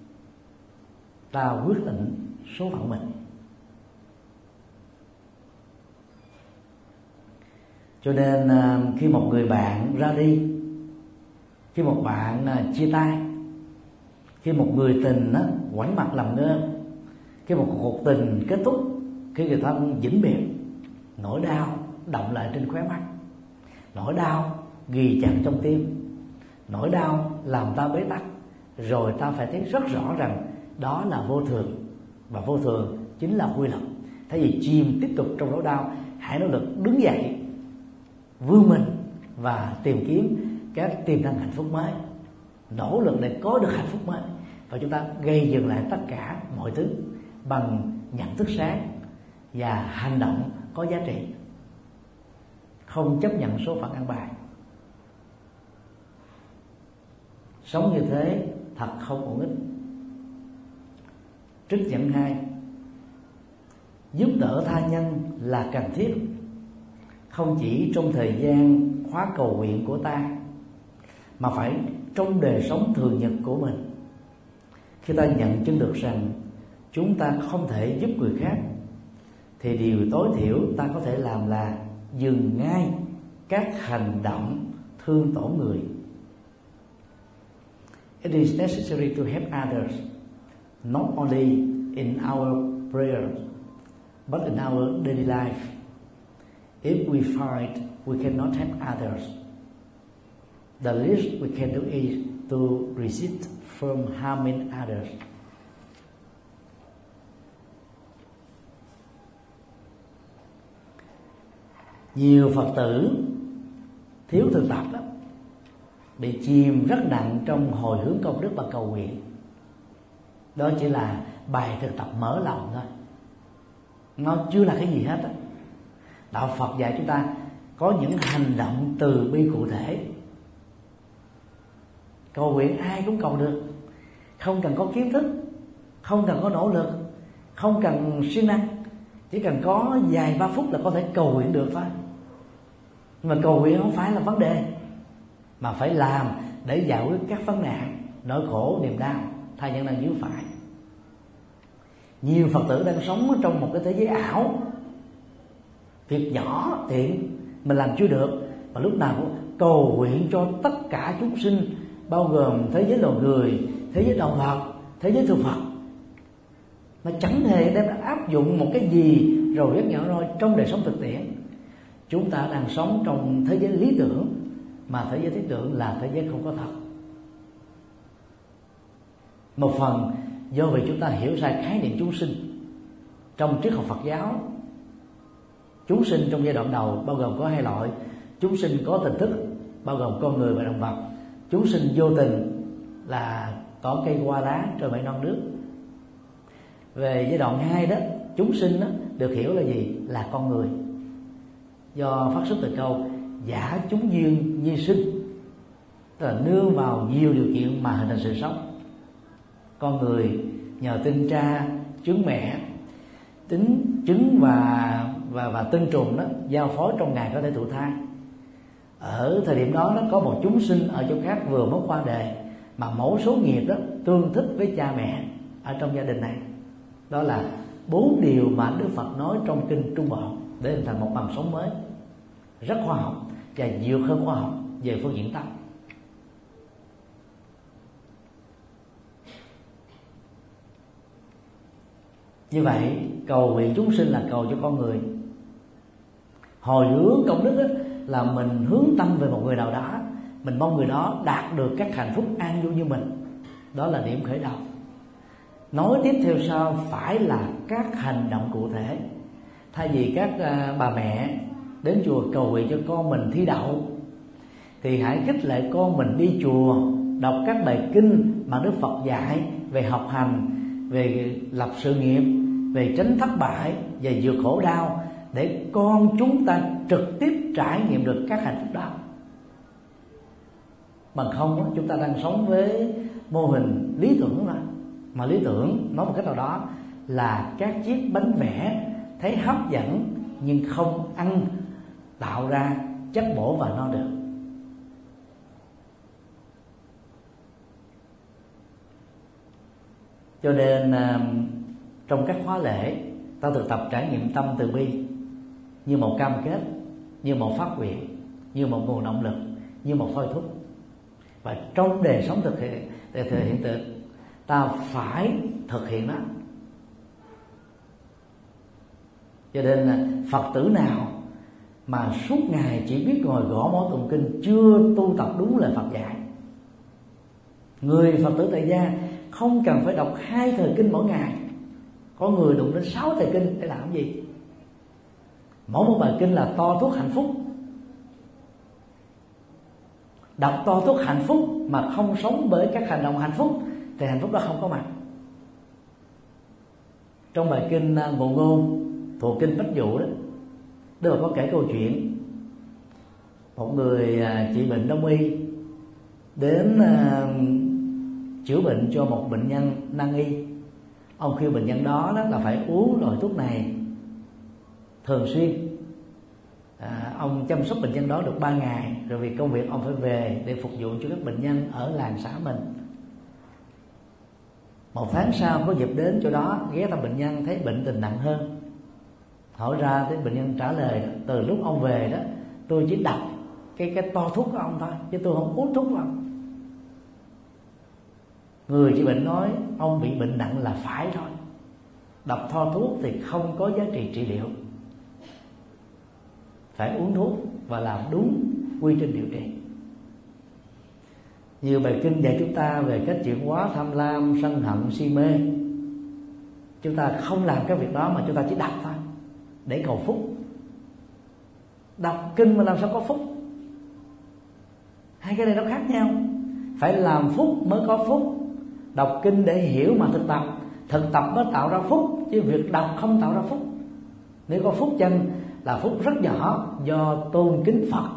Ta quyết định số phận mình. Cho nên khi một người bạn ra đi, khi một bạn chia tay, khi một người tình ngoảnh mặt làm ngơ, khi một cuộc tình kết thúc, khi người thân vĩnh biệt, nỗi đau đọng lại trên khóe mắt, nỗi đau ghì chặt trong tim, nỗi đau làm ta bế tắc. Rồi ta phải thấy rất rõ rằng đó là vô thường, và vô thường chính là quy luật. Thay vì chìm tiếp tục trong nỗi đau, hãy nỗ lực đứng dậy, vươn mình và tìm kiếm các tiềm năng hạnh phúc mới, nỗ lực để có được hạnh phúc mới. Và chúng ta gây dừng lại tất cả mọi thứ bằng nhận thức sáng và hành động có giá trị, không chấp nhận số phận ăn bài. Sống như thế thật không ổn ích. Trích dẫn 2: giúp đỡ tha nhân là cần thiết, không chỉ trong thời gian khóa cầu nguyện của ta, mà phải trong đời sống thường nhật của mình. Khi ta nhận chứng được rằng chúng ta không thể giúp người khác, thì điều tối thiểu ta có thể làm là dừng ngay các hành động thương tổn người. It is necessary to help others, not only in our prayers, but in our daily life. If we find we cannot help others, the least we can do is to resist from harming others. Nhiều Phật tử thiếu thực tập đó, bị chìm rất nặng trong hồi hướng công đức và cầu nguyện. Đó chỉ là bài thực tập mở lòng thôi, nó chưa là cái gì hết đó. Đạo Phật dạy chúng ta có những hành động từ bi cụ thể. Cầu nguyện ai cũng cầu được, không cần có kiến thức, không cần có nỗ lực, không cần siêng năng, chỉ cần có vài ba phút là có thể cầu nguyện được thôi. Nhưng mà cầu nguyện không phải là vấn đề, mà phải làm để giải quyết các vấn nạn, nỗi khổ, niềm đau, tha nhân đang vướng phải. Nhiều Phật tử đang sống trong một cái thế giới ảo, việc nhỏ thiện mình làm chưa được, và lúc nào cũng cầu nguyện cho tất cả chúng sinh, bao gồm thế giới loài người, thế giới động vật, thế giới thực vật. Nó chẳng hề đem áp dụng một cái gì rồi rất nhỏ thôi trong đời sống thực tiễn. Chúng ta đang sống trong thế giới lý tưởng, mà thế giới lý tưởng là thế giới không có thật. Một phần do vì chúng ta hiểu sai khái niệm chúng sinh. Trong triết học Phật giáo, chúng sinh trong giai đoạn đầu bao gồm có hai loại: chúng sinh có tình thức, bao gồm con người và động vật; chúng sinh vô tình là cỏ cây hoa lá trời mây non nước. Về giai đoạn 2 đó, chúng sinh đó, được hiểu là gì? Là con người, do phát xuất từ câu giả chúng duyên nhi sinh, tức là nương vào nhiều điều kiện mà hình thành sự sống. Con người nhờ tinh cha, trứng mẹ, trứng và tinh trùng đó giao phối trong ngày có thể thụ thai. Ở thời điểm đó nó có một chúng sinh ở chỗ khác vừa mới qua đời, mà mẫu số nghiệp đó tương thích với cha mẹ ở trong gia đình này. Đó là 4 điều mà Đức Phật nói trong kinh Trung Bộ để hình thành một mầm sống mới, rất khoa học và vượt hơn khoa học về phương diện tâm. Như vậy cầu nguyện chúng sinh là cầu cho con người. Hồi hướng công đức là mình hướng tâm về một người nào đó, mình mong người đó đạt được các hạnh phúc an vui như mình. Đó là điểm khởi đầu. Nói tiếp theo sau phải là các hành động cụ thể. Thay vì các bà mẹ đến chùa cầu nguyện cho con mình thi đậu, thì hãy khích lệ con mình đi chùa đọc các bài kinh mà Đức Phật dạy về học hành, về lập sự nghiệp, về tránh thất bại, về vượt khổ đau, để con chúng ta trực tiếp trải nghiệm được các hạnh phúc đó. Bằng không chúng ta đang sống với mô hình lý tưởng thôi. Mà lý tưởng nói một cách nào đó là các chiếc bánh vẽ thấy hấp dẫn nhưng không ăn tạo ra chất bổ và no được. Cho nên trong các khóa lễ ta thực tập trải nghiệm tâm từ bi như một cam kết như một phát nguyện, như một nguồn động lực, như một thôi thúc. Và trong đời sống thực hiện tượng, ta phải thực hiện nó. Cho nên là Phật tử nào mà suốt ngày chỉ biết ngồi gõ mõ tụng kinh, chưa tu tập đúng lời Phật dạy. Người Phật tử tại gia không cần phải đọc 2 thời kinh mỗi ngày, có người đụng đến 6 thời kinh để làm gì? Mỗi một bài kinh là to thuốc hạnh phúc. Đọc to thuốc hạnh phúc mà không sống bởi các hành động hạnh phúc thì hạnh phúc đó không có mặt. Trong bài kinh Ngụ Ngôn thuộc kinh Bách Dụ đó, Đức Phật có kể câu chuyện một người trị bệnh đông y đến chữa bệnh cho một bệnh nhân nan y. Ông khuyên bệnh nhân đó là phải uống loại thuốc này thường xuyên. Ông chăm sóc bệnh nhân đó được 3 ngày, rồi vì công việc ông phải về để phục vụ cho các bệnh nhân ở làng xã mình. 1 tháng sau có dịp đến chỗ đó, ghé thăm bệnh nhân, thấy bệnh tình nặng hơn. Hỏi ra thì bệnh nhân trả lời: từ lúc ông về đó, tôi chỉ đọc cái to thuốc của ông thôi, chứ tôi không uống thuốc của ông. Người trị bệnh nói: ông bị bệnh nặng là phải thôi, đọc to thuốc thì không có giá trị trị liệu, phải uống thuốc và làm đúng quy trình điều trị. Nhiều bài kinh dạy chúng ta về cách chuyển hóa tham lam, sân hận, si mê. Chúng ta không làm cái việc đó mà chúng ta chỉ đọc thôi để cầu phúc. Đọc kinh mà làm sao có phúc? Hai cái này nó khác nhau. Phải làm phúc mới có phúc. Đọc kinh để hiểu mà thực tập mới tạo ra phúc, chứ việc đọc không tạo ra phúc. Nếu có phúc chân là phúc rất nhỏ do tôn kính Phật.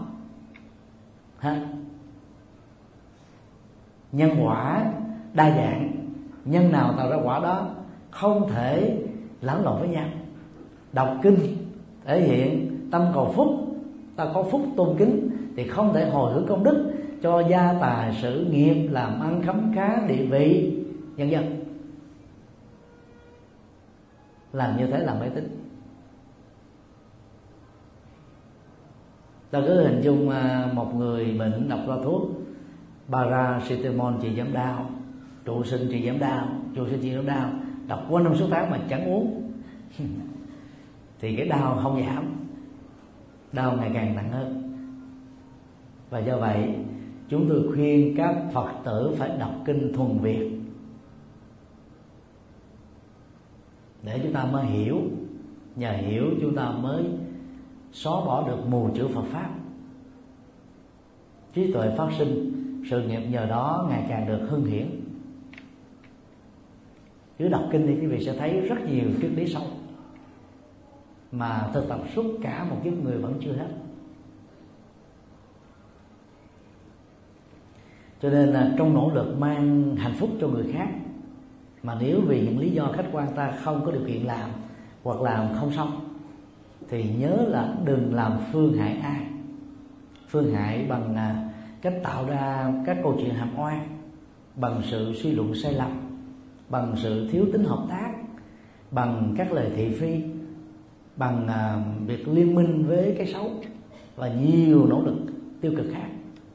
Nhân quả đa dạng, nhân nào tạo ra quả đó, không thể lẫn lộn với nhau. Đọc kinh thể hiện tâm cầu phúc, ta có phúc tôn kính thì không thể hồi hướng công đức cho gia tài sự nghiệp, làm ăn khấm khá, địa vị, nhân dân. Làm như thế là mê tín. Ta cứ hình dung một người bệnh đọc ra thuốc paracetamol trị giảm đau, trụ sinh trị giảm đau, đọc qua 5 số tháng mà chẳng uống thì cái đau không giảm, đau ngày càng nặng hơn. Và do vậy chúng tôi khuyên các Phật tử phải đọc kinh thuần Việt để chúng ta mới hiểu, nhờ hiểu chúng ta mới xóa bỏ được mù chữ Phật pháp, trí tuệ phát sinh, sự nghiệp nhờ đó ngày càng được hưng hiển. Cứ đọc kinh thì quý vị sẽ thấy rất nhiều triết lý sâu mà thực tập suốt cả một kiếp người vẫn chưa hết. Cho nên là trong nỗ lực mang hạnh phúc cho người khác, mà nếu vì những lý do khách quan ta không có điều kiện làm hoặc làm không xong, thì nhớ là đừng làm phương hại ai. Phương hại bằng cách tạo ra các câu chuyện hàm oan, bằng sự suy luận sai lầm, bằng sự thiếu tính hợp tác, bằng các lời thị phi, bằng việc liên minh với cái xấu và nhiều nỗ lực tiêu cực khác.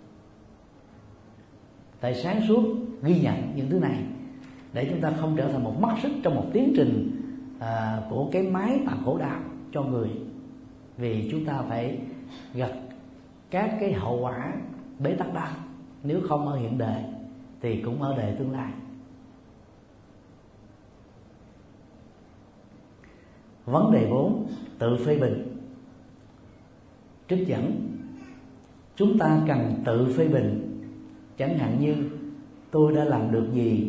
Tại sáng suốt ghi nhận những thứ này để chúng ta không trở thành một mắt xích trong một tiến trình của cái máy tạo khổ đau cho người, vì chúng ta phải gặp các cái hậu quả bế tắc đó, nếu không ở hiện đời thì cũng ở đời tương lai. Vấn đề 4, tự phê bình. Trích dẫn: chúng ta cần tự phê bình, chẳng hạn như tôi đã làm được gì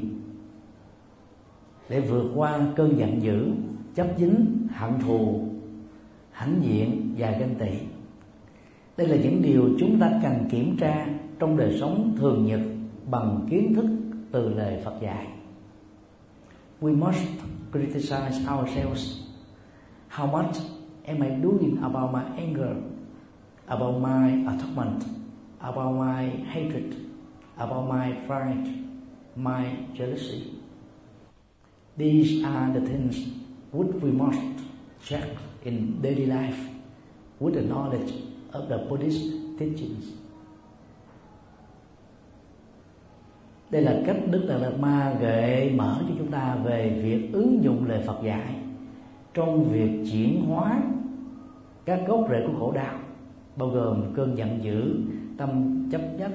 để vượt qua cơn giận dữ, chấp dính, hận thù, hãnh diện và ganh tị. Đây là những điều chúng ta cần kiểm tra trong đời sống thường nhật bằng kiến thức từ lời Phật dạy. We must criticize ourselves. How much am I doing about my anger, about my attachment, about my hatred, about my pride, my jealousy? These are the things which we must check in daily life with the knowledge of the Buddhist teachings. Đây là cách Đức Đạt Lai Lạt Ma gợi mở cho chúng ta về việc ứng dụng lời Phật dạy trong việc chuyển hóa các gốc rễ của khổ đau, bao gồm cơn giận dữ, tâm chấp nhất,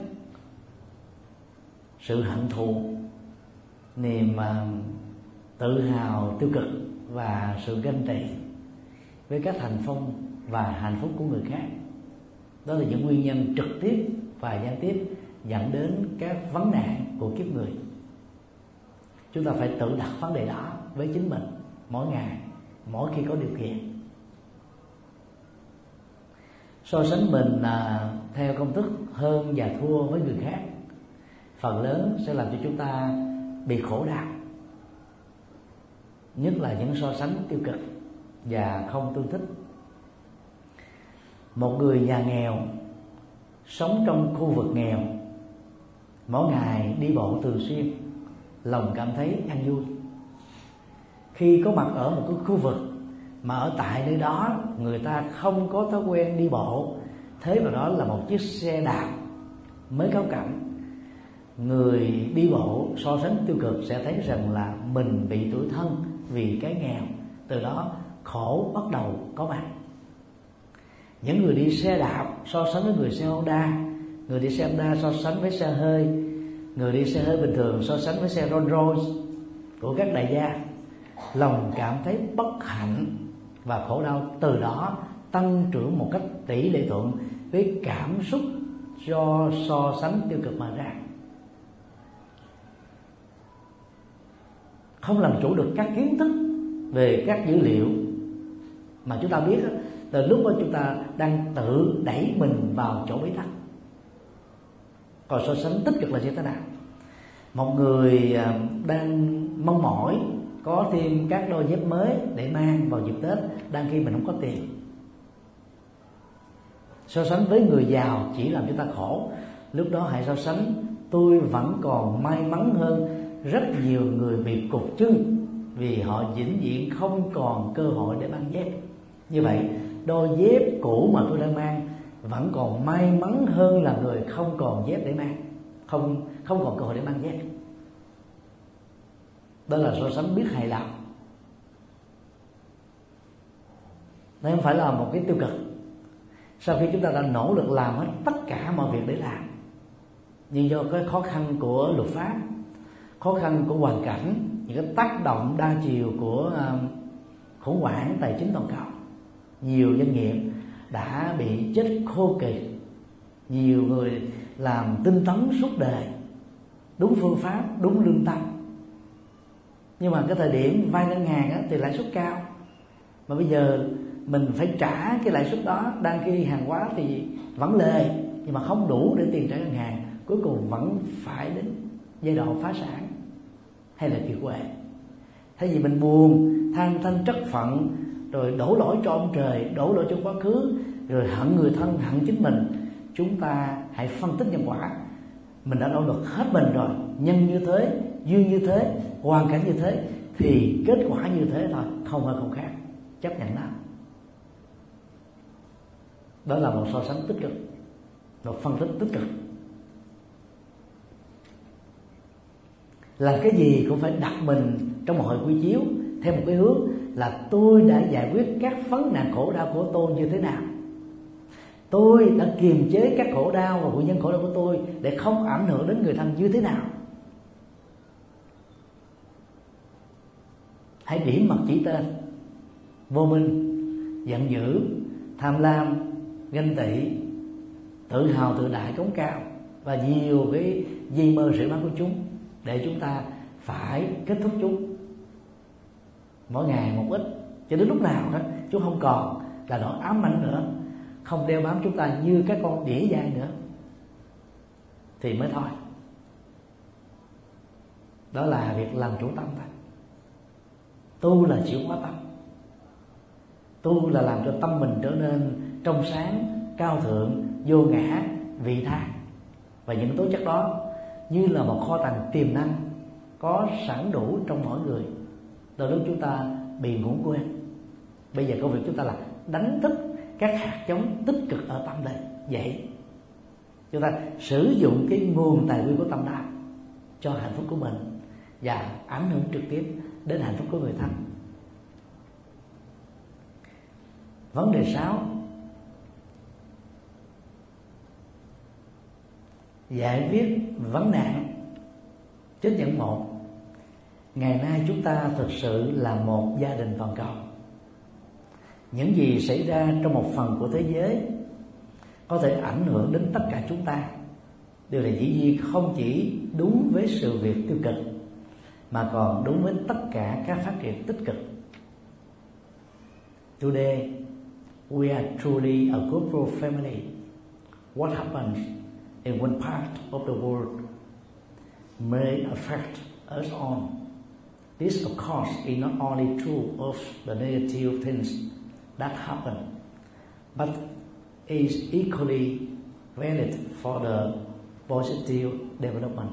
sự hận thù, niềm tự hào tiêu cực và sự ganh tị với các thành công và hạnh phúc của người khác. Đó là những nguyên nhân trực tiếp và gián tiếp dẫn đến các vấn nạn của kiếp người. Chúng ta phải tự đặt vấn đề đó với chính mình mỗi ngày, mỗi khi có điều kiện. So sánh mình theo công thức hơn và thua với người khác phần lớn sẽ làm cho chúng ta bị khổ đau, nhất là những so sánh tiêu cực và không tương thích. Một người nhà nghèo sống trong khu vực nghèo, mỗi ngày đi bộ thường xuyên, lòng cảm thấy an vui. Khi có mặt ở một cái khu vực mà ở tại nơi đó người ta không có thói quen đi bộ, thế mà đó là một chiếc xe đạp mới cáo cảnh, người đi bộ so sánh tiêu cực sẽ thấy rằng là mình bị tủi thân vì cái nghèo, từ đó khổ bắt đầu có mặt. Những người đi xe đạp so sánh với người xe Honda, người đi xe Honda so sánh với xe hơi, người đi xe hơi bình thường so sánh với xe Rolls Royce của các đại gia, lòng cảm thấy bất hạnh và khổ đau từ đó tăng trưởng một cách tỷ lệ thuận với cảm xúc do so sánh tiêu cực mà ra. Không làm chủ được các kiến thức về các dữ liệu mà chúng ta biết, từ lúc đó chúng ta đang tự đẩy mình vào chỗ bế tắc. Còn so sánh tích cực là như thế nào? Một người đang mong mỏi có thêm các đôi dép mới để mang vào dịp Tết, đang khi mình không có tiền. So sánh với người giàu chỉ làm chúng ta khổ. Lúc đó hãy so sánh, tôi vẫn còn may mắn hơn rất nhiều người bị cụt chân vì họ vĩnh viễn không còn cơ hội để mang dép. Như vậy đôi dép cũ mà tôi đang mang vẫn còn may mắn hơn là người không còn dép để mang, không còn cơ hội để mang dép. Đó là so sánh biết hài lòng. Đây không phải là một cái tiêu cực. Sau khi chúng ta đã nỗ lực làm hết tất cả mọi việc để làm, nhưng do cái khó khăn của luật pháp, khó khăn của hoàn cảnh, những cái tác động đa chiều của khủng hoảng tài chính toàn cầu, nhiều doanh nghiệp đã bị chết khô kiệt, nhiều người làm tinh tấn suốt đời, đúng phương pháp, đúng lương tâm. Nhưng mà cái thời điểm vay ngân hàng thì lãi suất cao, mà bây giờ mình phải trả cái lãi suất đó, đang khi hàng hóa thì vẫn lời nhưng mà không đủ để tiền trả ngân hàng, cuối cùng vẫn phải đến giai đoạn phá sản hay là kiệt quệ. Thay vì mình buồn, than thân trách phận, rồi đổ lỗi cho ông trời, đổ lỗi cho quá khứ, rồi hận người thân, hận chính mình, chúng ta hãy phân tích nhân quả. Mình đã nỗ lực hết mình rồi, nhân như thế, duyên như thế, hoàn cảnh như thế, thì kết quả như thế thôi, không hơn không khác. Chấp nhận đó. Đó là một so sánh tích cực, một phân tích tích cực. Làm cái gì cũng phải đặt mình trong một hội quy chiếu theo một cái hướng là tôi đã giải quyết các vấn nạn khổ đau của tôi như thế nào, tôi đã kiềm chế các khổ đau và nguyên nhân khổ đau của tôi để không ảnh hưởng đến người thân như thế nào. Hãy điểm mặt chỉ tên: vô minh, giận dữ, tham lam, ganh tị, tự hào tự đại, cống cao và nhiều cái di mơ sự mắc của chúng, để chúng ta phải kết thúc chúng mỗi ngày một ít, cho đến lúc nào đó chúng không còn là nỗi ám ảnh nữa, không đeo bám chúng ta như các con đĩa dai nữa thì mới thôi. Đó là việc làm chủ tâm thôi. Tu là chịu hóa tâm, tu là làm cho tâm mình trở nên trong sáng, cao thượng, vô ngã, vị tha. Và những tố chất đó như là một kho tàng tiềm năng có sẵn đủ trong mỗi người. Đôi lúc chúng ta bị ngủ quên. Bây giờ công việc chúng ta là đánh thức các hạt giống tích cực ở tâm linh. Vậy chúng ta sử dụng cái nguồn tài nguyên của tâm đó cho hạnh phúc của mình và ảnh hưởng trực tiếp đến hạnh phúc của người thân. Vấn đề 6, giải quyết vấn nạn. Trích dẫn 1. Ngày nay chúng ta thực sự là một gia đình toàn cầu. Những gì xảy ra trong một phần của thế giới có thể ảnh hưởng đến tất cả chúng ta. Điều này dĩ nhiên không chỉ đúng với sự việc tiêu cực mà còn đúng với tất cả các phát triển tích cực. Today we are truly a global family. What happens in one part of the world may affect us all. This of course is not only true of the negative things that happen, but is equally valid for the positive development.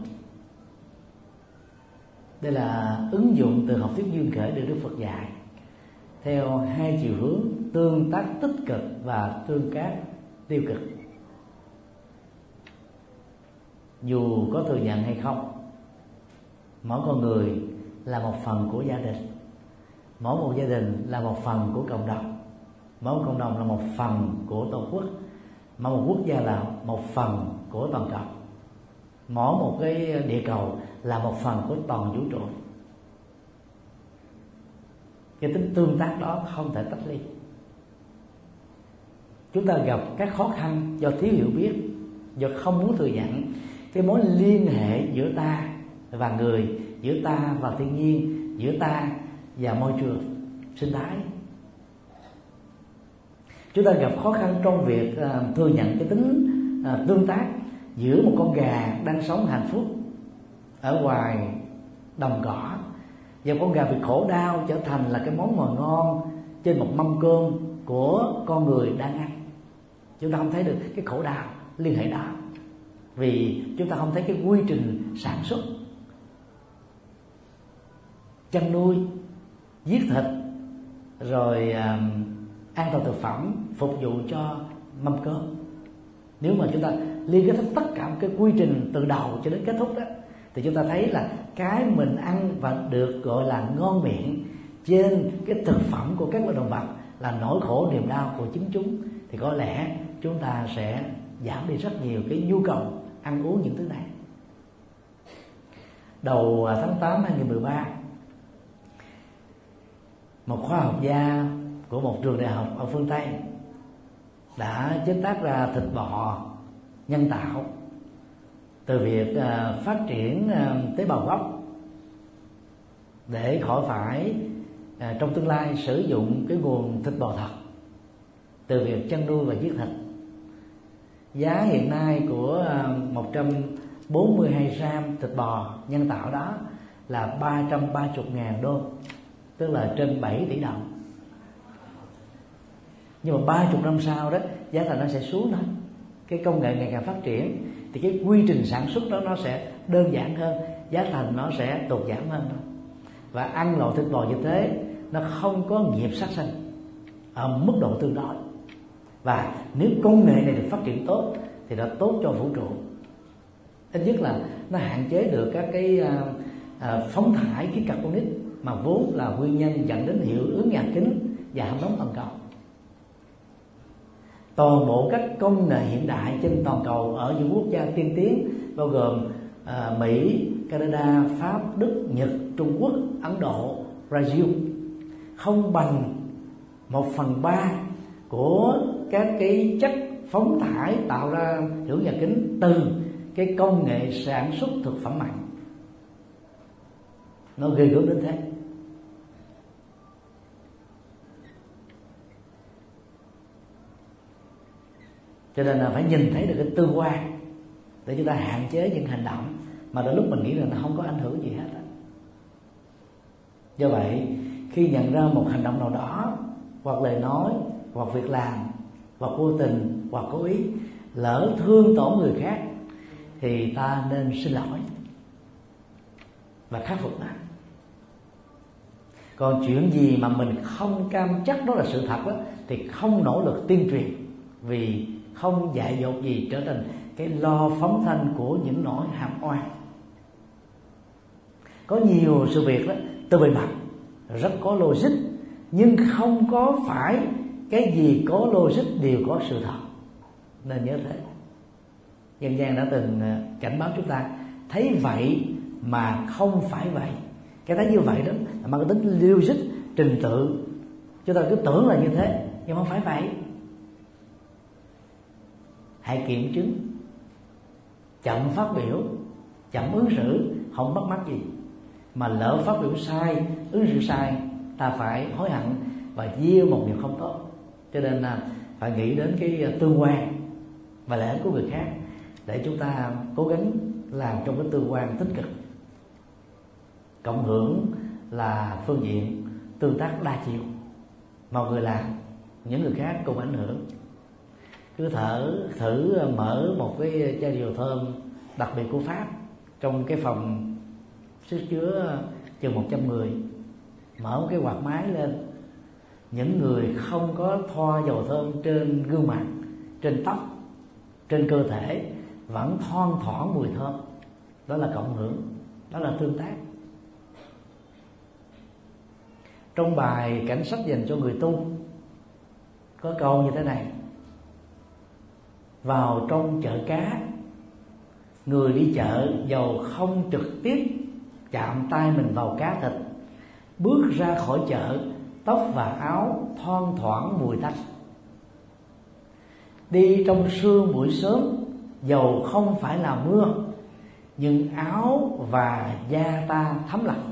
Đây là ứng dụng từ học thuyết duyên khởi được Đức Phật dạy theo hai chiều hướng tương tác tích cực và tương tác tiêu cực. Dù có thừa nhận hay không, mỗi con người là một phần của gia đình, mỗi một gia đình là một phần của cộng đồng, mỗi một cộng đồng là một phần của tổ quốc, mỗi một quốc gia là một phần của toàn cầu, mỗi một cái địa cầu là một phần của toàn vũ trụ. Cái tính tương tác đó không thể tách ly. Chúng ta gặp các khó khăn do thiếu hiểu biết, do không muốn thừa nhận cái mối liên hệ giữa ta và người, giữa ta và thiên nhiên, giữa ta và môi trường sinh thái. Chúng ta gặp khó khăn trong việc thừa nhận cái tính tương tác giữa một con gà đang sống hạnh phúc ở ngoài đồng cỏ và con gà bị khổ đau trở thành là cái món mồi ngon trên một mâm cơm của con người đang ăn. Chúng ta không thấy được cái khổ đau liên hệ đó, vì chúng ta không thấy cái quy trình sản xuất, chăn nuôi, giết thịt, rồi an toàn thực phẩm phục vụ cho mâm cơm. Nếu mà chúng ta liên kết tất cả một cái quy trình từ đầu cho đến kết thúc đó, thì chúng ta thấy là cái mình ăn và được gọi là ngon miệng trên cái thực phẩm của các loài động vật là nỗi khổ niềm đau của chính chúng, thì có lẽ chúng ta sẽ giảm đi rất nhiều cái nhu cầu ăn uống những thứ này. Đầu tháng 8 2013, một khoa học gia của một trường đại học ở phương Tây đã chế tác ra thịt bò nhân tạo từ việc phát triển tế bào gốc để khỏi phải trong tương lai sử dụng cái nguồn thịt bò thật từ việc chăn nuôi và giết thịt. Giá hiện nay của 142 gram thịt bò nhân tạo đó là 330.000 đô, tức là trên 7 tỷ đồng. Nhưng mà 30 năm sau đó, giá thành nó sẽ xuống thôi. Cái công nghệ ngày càng phát triển thì cái quy trình sản xuất đó nó sẽ đơn giản hơn, giá thành nó sẽ tụt giảm hơn. Và ăn loại thịt bò như thế nó không có nghiệp sát sinh ở mức độ tương đối. Và nếu công nghệ này được phát triển tốt thì nó tốt cho vũ trụ. Ít nhất là nó hạn chế được các cái phóng thải khí carbonic mà vốn là nguyên nhân dẫn đến hiệu ứng nhà kính và hâm nóng toàn cầu. Toàn bộ các công nghệ hiện đại trên toàn cầu ở những quốc gia tiên tiến bao gồm Mỹ, Canada, Pháp, Đức, Nhật, Trung Quốc, Ấn Độ, Brazil không bằng 1/3 của các cái chất phóng thải tạo ra hiệu ứng nhà kính từ cái công nghệ sản xuất thực phẩm mạnh. Nó ghê gớm đến thế. Cho nên là phải nhìn thấy được cái tương quan để chúng ta hạn chế những hành động mà đôi lúc mình nghĩ là nó không có ảnh hưởng gì hết á. Do vậy khi nhận ra một hành động nào đó, hoặc lời nói, hoặc việc làm, hoặc vô tình, hoặc cố ý lỡ thương tổn người khác, thì ta nên xin lỗi và khắc phục nó. Còn chuyện gì mà mình không cam chắc đó là sự thật đó, thì không nỗ lực tuyên truyền, vì không dạy dột gì trở thành cái lo phóng thanh của những nỗi hàm oan. Có nhiều sự việc đó từ bề mặt rất có logic, nhưng không có phải cái gì có logic đều có sự thật, nên nhớ thế. Dân gian đã từng cảnh báo chúng ta thấy vậy mà không phải vậy. Cái thấy như vậy đó là mang cái tính logic, trình tự, chúng ta cứ tưởng là như thế nhưng không phải vậy. Hãy kiểm chứng. Chậm phát biểu, chậm ứng xử không mất mát gì, mà lỡ phát biểu sai, ứng xử sai, ta phải hối hận và gieo một điều không tốt. Cho nên là phải nghĩ đến cái tương quan và lợi ích của người khác để chúng ta cố gắng làm trong cái tương quan tích cực. Cộng hưởng là phương diện tương tác đa chiều, một người làm, những người khác cùng ảnh hưởng. Cứ thử mở một cái chai dầu thơm đặc biệt của Pháp trong cái phòng sức chứa chừng 100 người, mở một cái quạt máy lên, những người không có thoa dầu thơm trên gương mặt, trên tóc, trên cơ thể vẫn thoang thoảng mùi thơm. Đó là cộng hưởng, đó là tương tác. Trong bài Cảnh sách dành cho người tu có câu như thế này: vào trong chợ cá, người đi chợ dầu không trực tiếp chạm tay mình vào cá thịt, bước ra khỏi chợ, tóc và áo thoang thoảng mùi tanh. Đi trong sương buổi sớm, dầu không phải là mưa, nhưng áo và da ta thấm lạnh.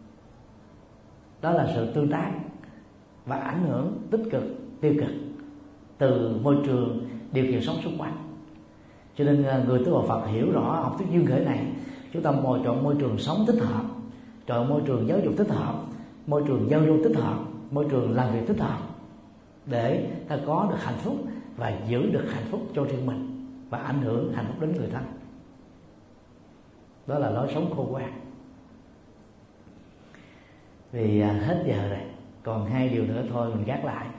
Đó là sự tương tác và ảnh hưởng tích cực, tiêu cực từ môi trường, điều kiện sống xung quanh. Cho nên người tu học Phật hiểu rõ học thuyết duyên khởi này, chúng ta chọn môi trường sống thích hợp, chọn môi trường giáo dục thích hợp, môi trường giao lưu thích hợp, môi trường làm việc thích hợp, để ta có được hạnh phúc và giữ được hạnh phúc cho riêng mình và ảnh hưởng hạnh phúc đến người thân. Đó là lối sống khôn ngoan. Vì hết giờ rồi, còn 2 điều nữa thôi mình gác lại.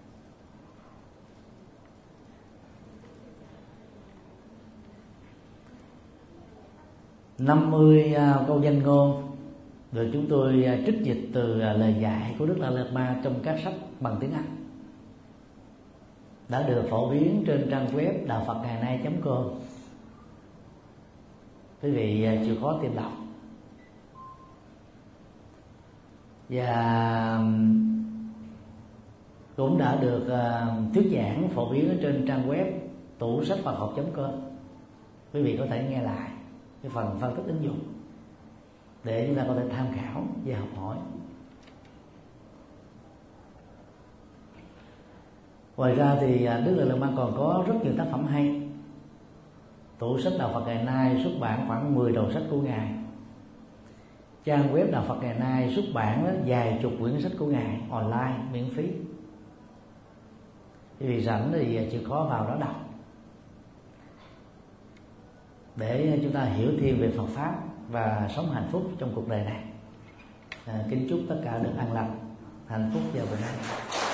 Năm 50 câu danh ngôn được chúng tôi trích dịch từ lời dạy của Đức Đạt Ma trong các sách bằng tiếng Anh, đã được phổ biến trên trang web đạo Phật ngày nay.com. Quý vị chịu khó tìm đọc. Và cũng đã được thuyết giảng phổ biến ở trên trang web tủ sách Phật học.com. Quý vị có thể nghe lại cái phần phân tích ứng dụng để chúng ta có thể tham khảo và học hỏi. Ngoài ra thì Đức Đạt Ma còn có rất nhiều tác phẩm hay. Tủ sách đạo Phật ngày nay xuất bản khoảng 10 đầu sách của Ngài. Trang web đạo Phật ngày nay xuất bản vài chục quyển sách của Ngài online miễn phí. Vì rảnh thì chịu khó vào đó đọc để chúng ta hiểu thêm về Phật pháp và sống hạnh phúc trong cuộc đời này. Kính chúc tất cả được an lành, hạnh phúc và bình an.